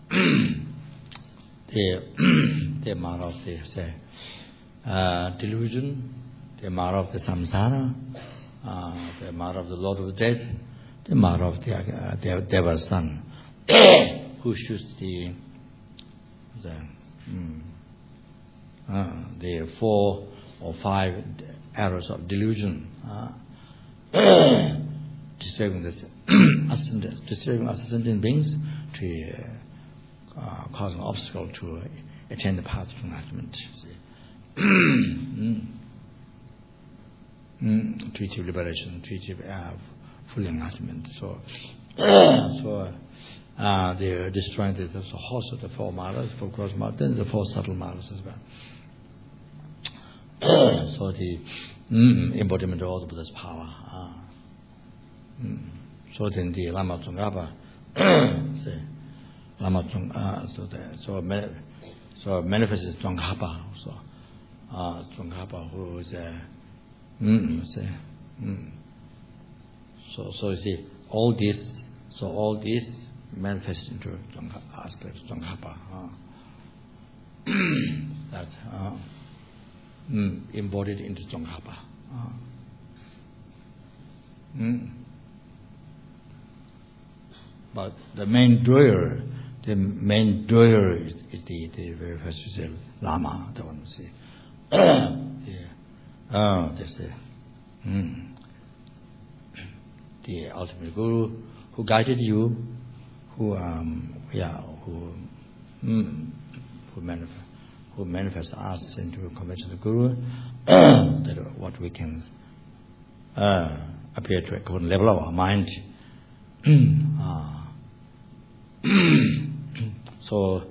S1: the the Mara of the say, uh, delusion, the Mara of the samsara, uh, the Mara of the Lord of the Dead, the Mara of the uh, the Deva's son, who shoots the the, mm, uh, the four or five arrows of delusion, uh, disturbing this ascendant, disturbing ascendant beings to uh, uh, cause an obstacle to uh, attain the path of enlightenment. mm. Mm. To achieve liberation, to achieve uh, full enlightenment. So, so. Uh, they are destroying the, the host of the four maras, four gross maras, then the four subtle maras as well. So the mm, embodiment of all the Buddha's power. Uh, mm. So then the Lama Tsongkhapa, Lama Tsong, uh, so the so man, so manifests Tsongkhapa also. Uh, Tsongkhapa who is a mm, say, mm. so so you see all this, so all this. Manifest into aspect of Tsongkhapa. Uh, that uh, mm, embodied into Tsongkhapa. Uh, mm. But the main doer, the main doer is, is the, the very first you say, Lama, the one you see. yeah. Oh, that's it. Mm. the ultimate Guru, who guided you, who um, yeah, who mm, who manifest, who manifests us into a conventional Guru, that what we can uh, appear to a common level of our mind. uh, so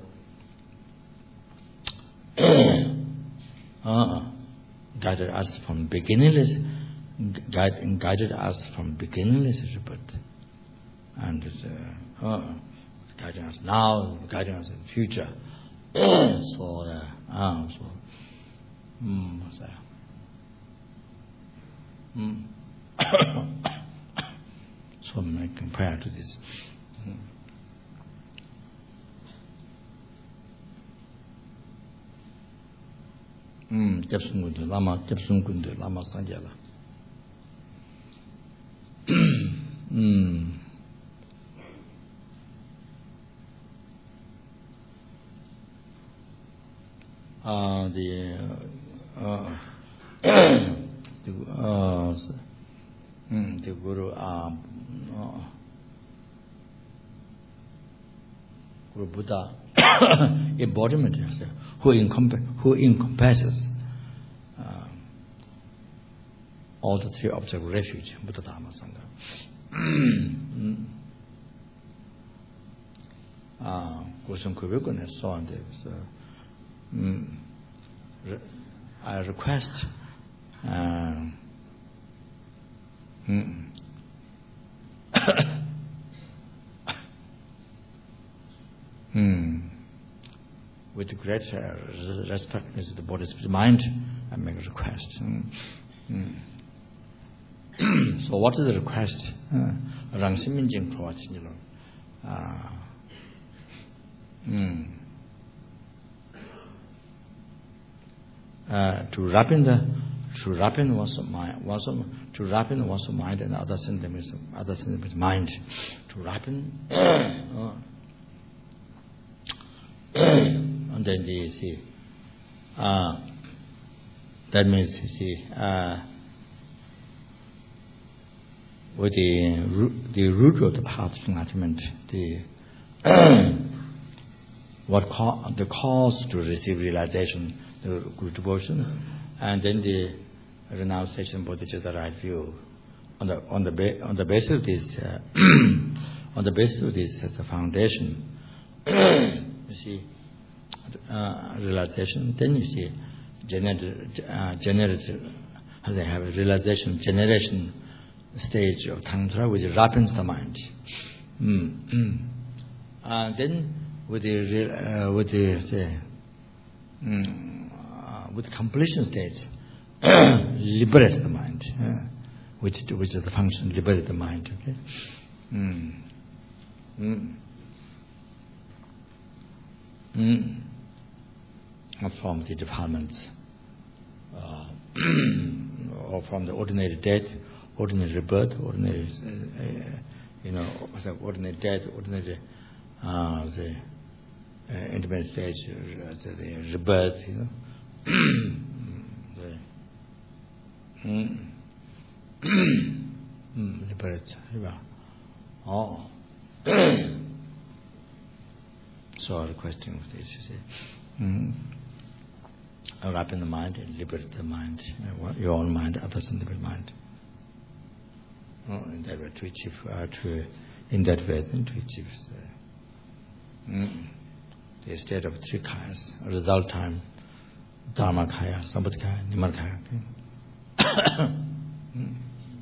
S1: uh, guided us from beginningless, guide, guided us from beginningless birth, and uh, uh, guiding us now, guiding us in the future. so, uh, uh, so, mm, so, mm. so making prayer to this. Mm. 음, 접순군들 라마 접순군들 라마 상제라. 음. 아, the uh, the uh, mm, the Guru uh, uh, Guru Buddha embodiment, who encomp- who encompasses uh, all the three objects of refuge, Buddha, Dharma, Sangha. Ah, Goshen Kubikun and so on. So, mm, re- I request. Uh, mm, mm, with great uh, respect to the body, spirit, mind, I make a request. Mm, mm. So, what is the request? Rang Siminjing Proachino. Mm. Uh, to ripen the to ripen one's mind, one's, to ripen one's mind and other sentiments, other sentiments mind, to ripen, uh, and then you see, uh, that means you see, uh, with the root, the root of the path of enlightenment, the what ca- the cause to receive realization, the good devotion, and then the renunciation, bodhicitta, right view. On the on the ba- on the basis of this, uh, on the basis of this as a foundation, you see, uh, realization. Then you see, generate, uh, generate, how they have a realization, generation stage of tantra, which ripens the mind. Mm. Mm. And then with the uh, with the say, mm, uh, with the completion stage, liberates the mind, uh, which which is the function, liberate the mind. Okay. Mm. Mm. Mm. From the defilements, uh, or from the ordinary death, ordinary rebirth, ordinary, uh, uh, you know, ordinary death, ordinary uh, the uh, intimate stage, uh, the rebirth, you know. the, mm, mm, rebirth, yeah. Oh. So requesting this, you see. Mm. Wrap in the mind and liberate the mind, your own mind, others in the mind. Oh, in that way to achieve, uh, to, in that way then to achieve uh, mm, the state of three kayas, result time, dharma kaya, sampati-kaya, nibbana-kaya. Okay? mm.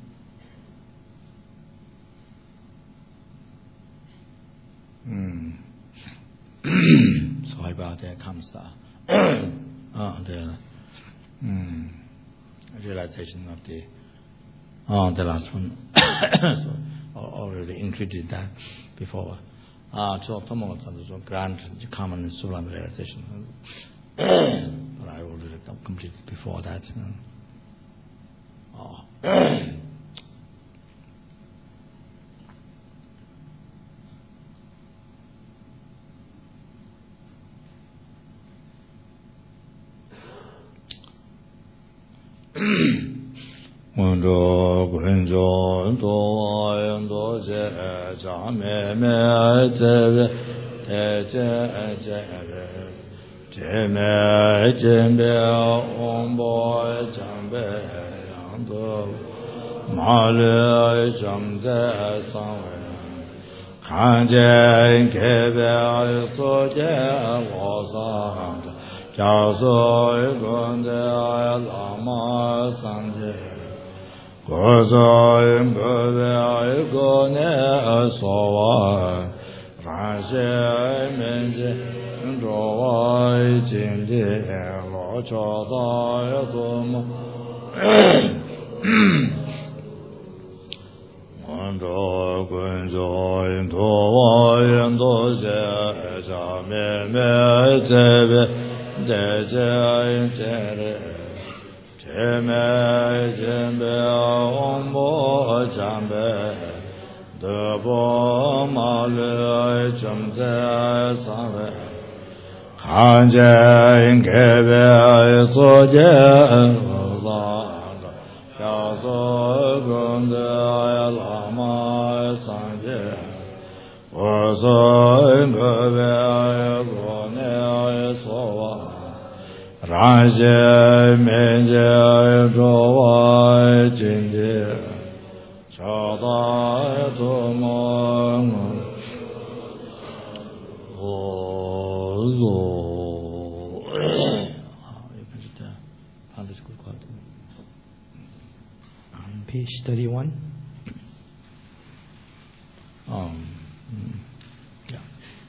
S1: Mm. So about there comes the Uh, the mm, realization of the oh, the last one. So already included that before. Ah, so Tomo so grant common sublime realization. But I already completed before that. Oh. Mundo
S3: Kun jo do wa do je ja me me je je je je je me je be on bo jang be yang do ma le jang ze sang we kan je ke be so je wo sang jiao so gun de la ma sang je go so yin ge be go ne so wa ran xie men je zhuo wai jin de lo chao da gu mo wan zhou gun zhou yin tu wa yin du xie xia me me zhe be zhe zhe yin zhe re zhe me zhen be ong bo zhan be de bo ma le zheng zhe san be kan jie yin ke be so jie la xiao so gun de la ma san jie wo so yin ke be go ne so wa ran xie men jie zhuo wai jin jie chao da du mo
S2: Page thirty-one.
S3: Um,
S2: yeah.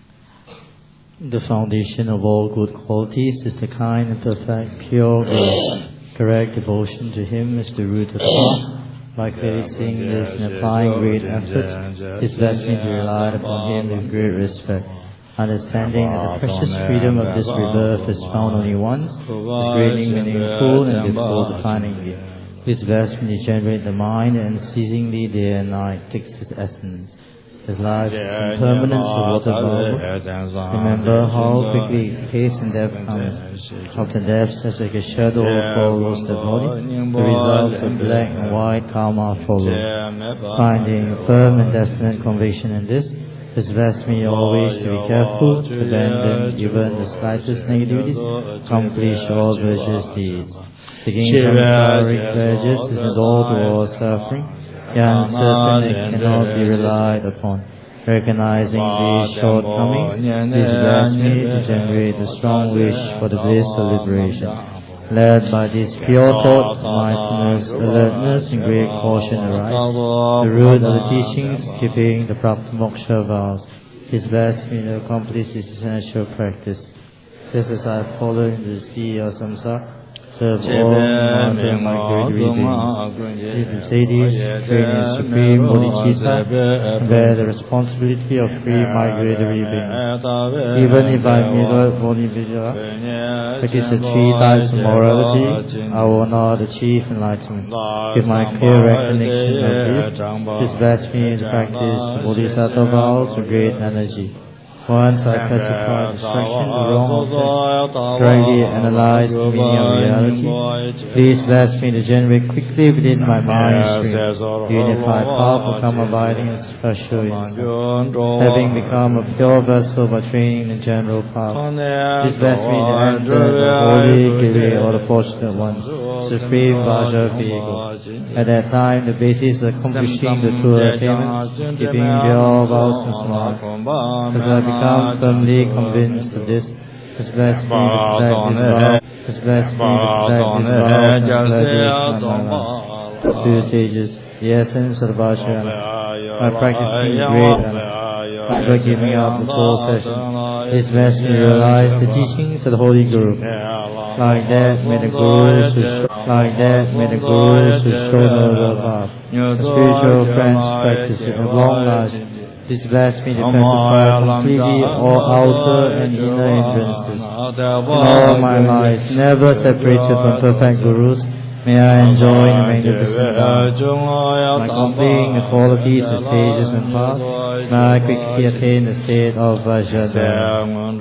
S2: The foundation of all good qualities is the kind and perfect, pure, correct devotion to Him as the root of power. By clearly seeing this and applying great effort, it is best to rely upon Him with great respect. Understanding that the precious freedom of this rebirth is found only once, is greatly meaningful and difficult to finding it. It is best when you generate the mind and unceasingly day and night takes its essence. As life is impermanence of water bubble, remember how quickly pace and death comes. After death, just like a shadow follows the body, the results of black and white karma follow. Finding a firm and definite conviction in this, it is best me always to be careful, to abandon even the slightest negativities, accomplish all virtuous deeds. Taking temporary pleasures is not all towards suffering, yet uncertain it cannot be relied upon. Recognizing these shortcomings, it is best me to generate a strong wish for the bliss of liberation. Led by this pure thought, mindfulness, alertness, and great caution arise. The root of the teachings, keeping the proper moksha vows, it is best me to accomplish this essential practice. Just as I follow in the sea of samsara, serve all other migratory beings. The Sadhis, trained in supreme bodhicitta, bear the responsibility of free migratory beings. Even if I mirror bodhicitta, practice the three types of morality, I will not achieve enlightenment. With my clear recognition of this, it is best me to practice the bodhisattva vows with great energy. Once I classify distraction to wrong object, correctly analyze the meaning of reality, please bless me to generate quickly within my mind stream the unified path of become abiding in special insight. Having become a pure vessel by training in the general path, please bless me to enter the holy Giri or the fortunate ones, supreme Vaja vehicle. At that time, the basis of accomplishing the true attainment, keeping pure vows and samadhi. As I become firmly convinced of this, it's best me to protect this vow, it's best me to protect this vow and pledge my life. Two stages, the essence of the Vajra, by practicing great and by giving up the full session, it's best me to realize the teachings of the Holy Guru. Like that, may the Gurus who like that, may the Gurus who show the path, the spiritual friends practice it with long lives. This bless me to pacify completely all outer and inner hindrances. In all my life, never separated from perfect Gurus, may I enjoy the magnificent Dharma. By completing the qualities of stages and paths, may I quickly attain the state of Vajradharma.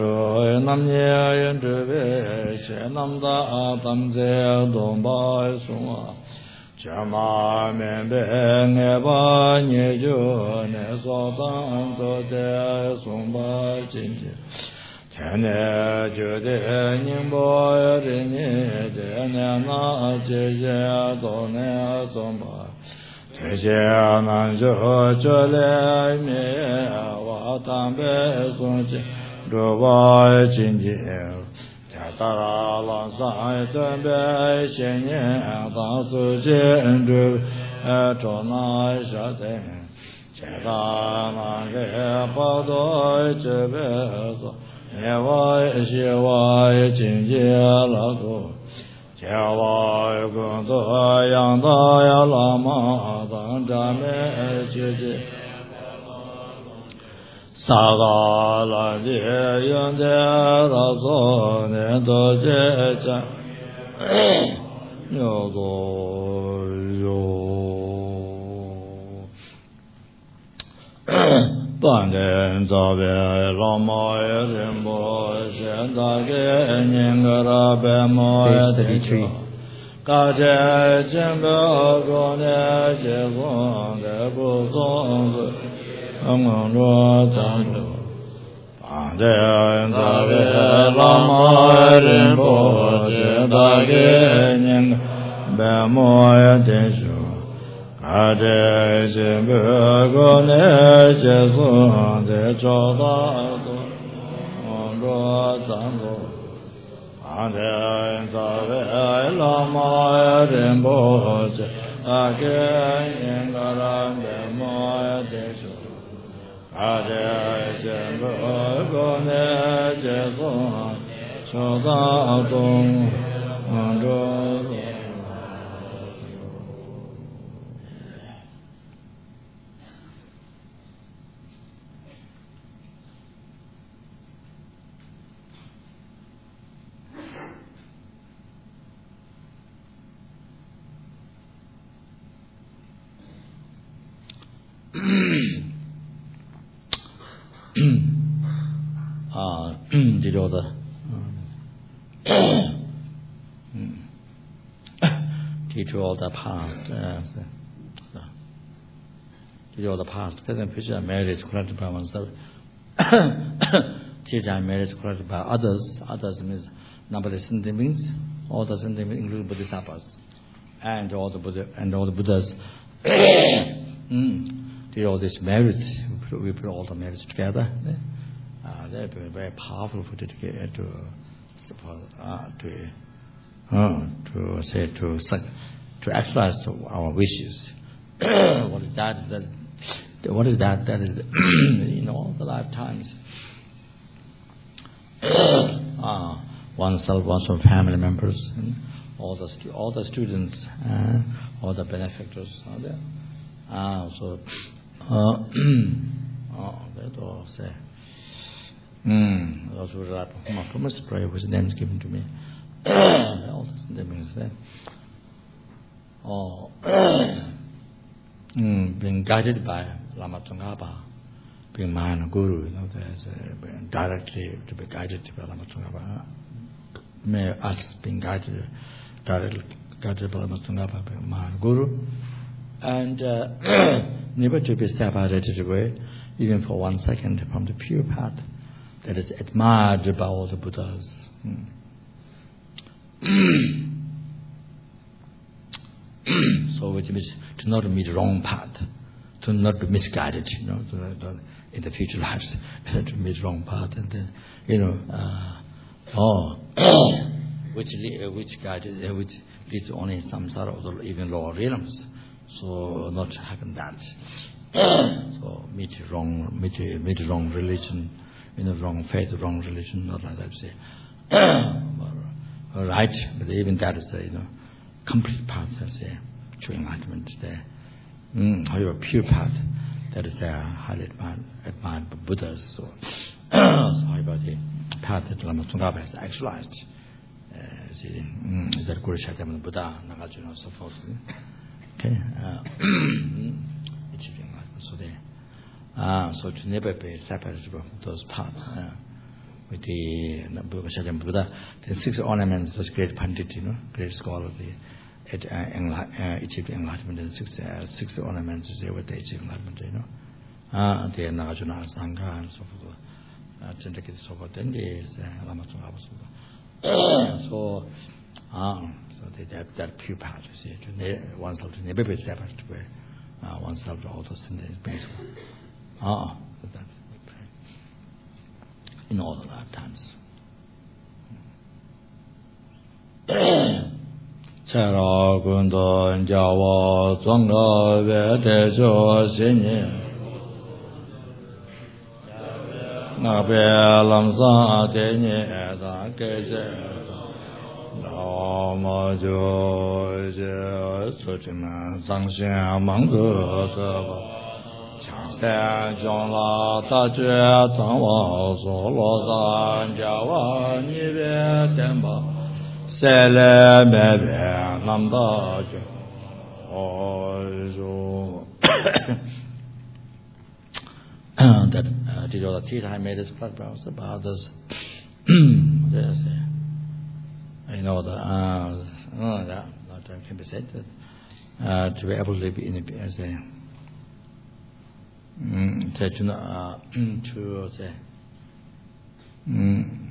S3: Chama membe ngeba nyejo ne sotan to te sumba jinji. Tene jude nimbo rini tene na jeje do ne sumba. Teje nanjo chole me wa tambe sunji ruba jinji. Tara lan sai tembe shenye da su jin du to na sha de cha na ge pa do che be so ye wa ye wa ye jin ji la do cha wa gu do yang da ya la ma da da me che che Saga la je yon de ra so ne do je cha yo go yo ban de za be la ma ye ren bo shen da ge nyen ga ra be mo ye ga je chen be go ne je go de bu song Among Lord Tango Ande Zave Lama Rinpo Dage Nyang Bemoya Deshu Ade Jimbe Gone Jesu De Choda Among Lord Tango Ande Zave Lama Rinpo Dage Nyang Bemoya Deshu Ade Jembo Gone Jesu Choda Dong Ando uh, did all the teach all the past, uh, so, so. Teach all the past, present, future, marriage corrected by oneself. Teach and marriage corrected by others. Others means number of sentient beings. All the sentient beings include Bodhisattvas and all the Buddha and all the Buddhas. mm. Teach all this marriage. We put, we put all the marriage together. Uh, they're very powerful for it to to uh, to uh, to say to to actualize our wishes. What is that? That what is that? That is in all the lifetimes. uh, oneself, one's family members, and all the stu- all the students, uh, all the benefactors are there. Uh, so, uh, oh, that all say. Hmm. Those who are from a spray was the names given to me. All the names there. Oh, mm, being guided by Lama Tsongkhapa, being my guru, you know, there's uh, directly to be guided by Lama Tsongkhapa. May us being guided directly guided by Lama Tsongkhapa, being my guru, and uh, never to be separated away, even for one second, from the pure path that is admired by all the Buddhas. Hmm. So which means to not meet the wrong path, to not be misguided, you know, to not, in the future lives, to meet the wrong path, and then, you know, uh, oh, which uh, which guided, uh, which leads only in some sort of the even lower realms. So not happen that. So meet wrong, meet meet wrong religion, you know, wrong faith, wrong religion, not like that. Say, right, but even that is the, you know, complete path, I say, true enlightenment there. Mm, however, pure path, that is there, highly admired, admired by Buddhas. So, so however, the path that Lama Tsongkhapa has actualized, uh, see, mm, is that Guru Shakyamuni Buddha, Nagarjuna, and so forth. Okay, uh, achieving enlightenment. So there, uh, so to never be separated from those paths. Uh, with the Shakyamuni Buddha, the six ornaments, those great Pandit, you know, great scholar, the
S1: it uh, enli- uh, achieved enlightenment in six, uh, six ornaments is what they achieved enlightenment, you know. Ah, uh, the Nagarjuna Sangha and so forth. Uh, so forth. Then there's Lama Tsongkhapa. So, ah, so they, that that pure path, you see, to ne- oneself to never be separate, to be uh, oneself to also sin is peaceful. Ah, so that we pray in all the lifetimes. Chara Gunda Jawa Zonga Vete Jo Sinye Nabe Lamsa Tenye Eda Keje Lama Jo Je Suchima Zangxian Mangu Teba Changse Jongla Tajue Tangwa Solo San Jawa Nibe Tenba Sele Mebe Namda Ojo that uh, did all the tea time made his blood brows about this. There's a, you know, the, uh, oh, that, that can be said that uh, to be able to be in a, as a, um, to, to, uh, to say, um,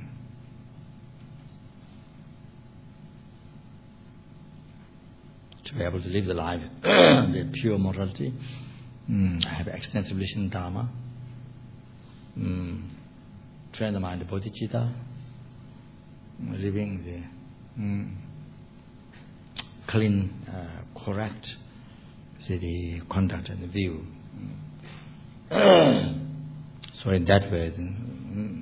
S1: to be able to live the life, the pure morality, um, have extensive vision dharma, um, train the mind, the bodhicitta, living the um, clean, uh, correct, say the conduct and the view. So in that way, um,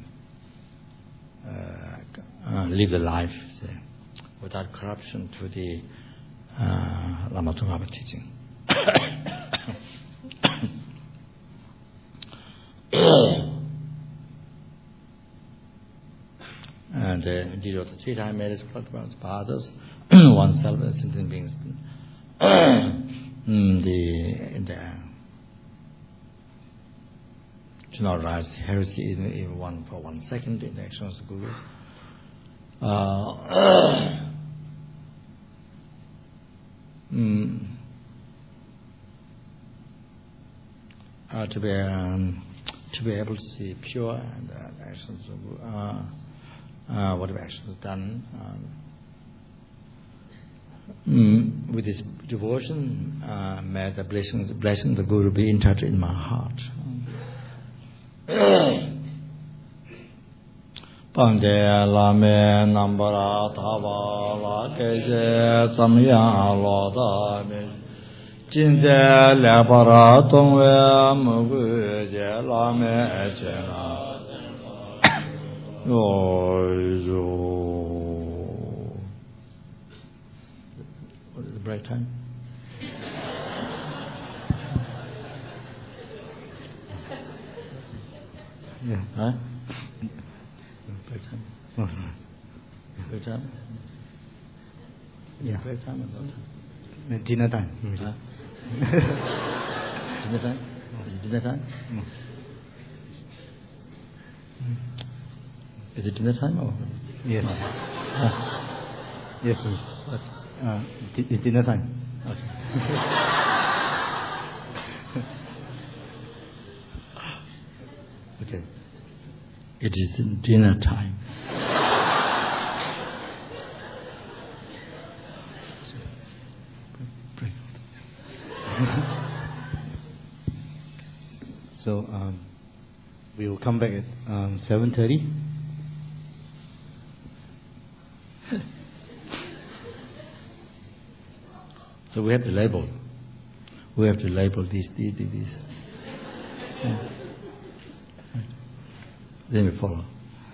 S1: uh, uh, live the life say, without corruption to the Uh, Lama Tsongkhapa teaching. And uh, indeed, what the three time made is about others, oneself as sentient beings. mm, the, the to not rise heresy in, in one for one second in the actions of Guru. Uh, Mm. Uh, to be um, to be able to see pure and uh, actions of uh, uh, whatever actions done um, mm, with this devotion, uh, may the blessings, the blessing of the Guru be in touch in my heart. Pande lame nambara tava la keje samya lo da me jinje le para tongwe mugu je lame chena yo yo. What is the break time? Yeah, huh? Break time. Oh, break time.
S2: Yeah.
S1: Break time or what time?
S2: Dinner time.
S1: Huh? Dinner time? Is it dinner time?
S2: No.
S1: Is it dinner time or?
S2: Yes.
S1: Huh?
S2: Yes. Sir.
S1: What?
S2: Uh, di- it's dinner time.
S1: Okay. Okay. It is dinner time.
S2: So um, we will come back at um, seven thirty.
S1: So we have to label. We have to label these, these, these. Yeah. Then we follow.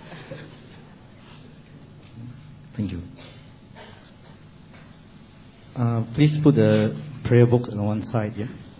S1: Thank you.
S2: Uh, please put the prayer book on one side, yeah?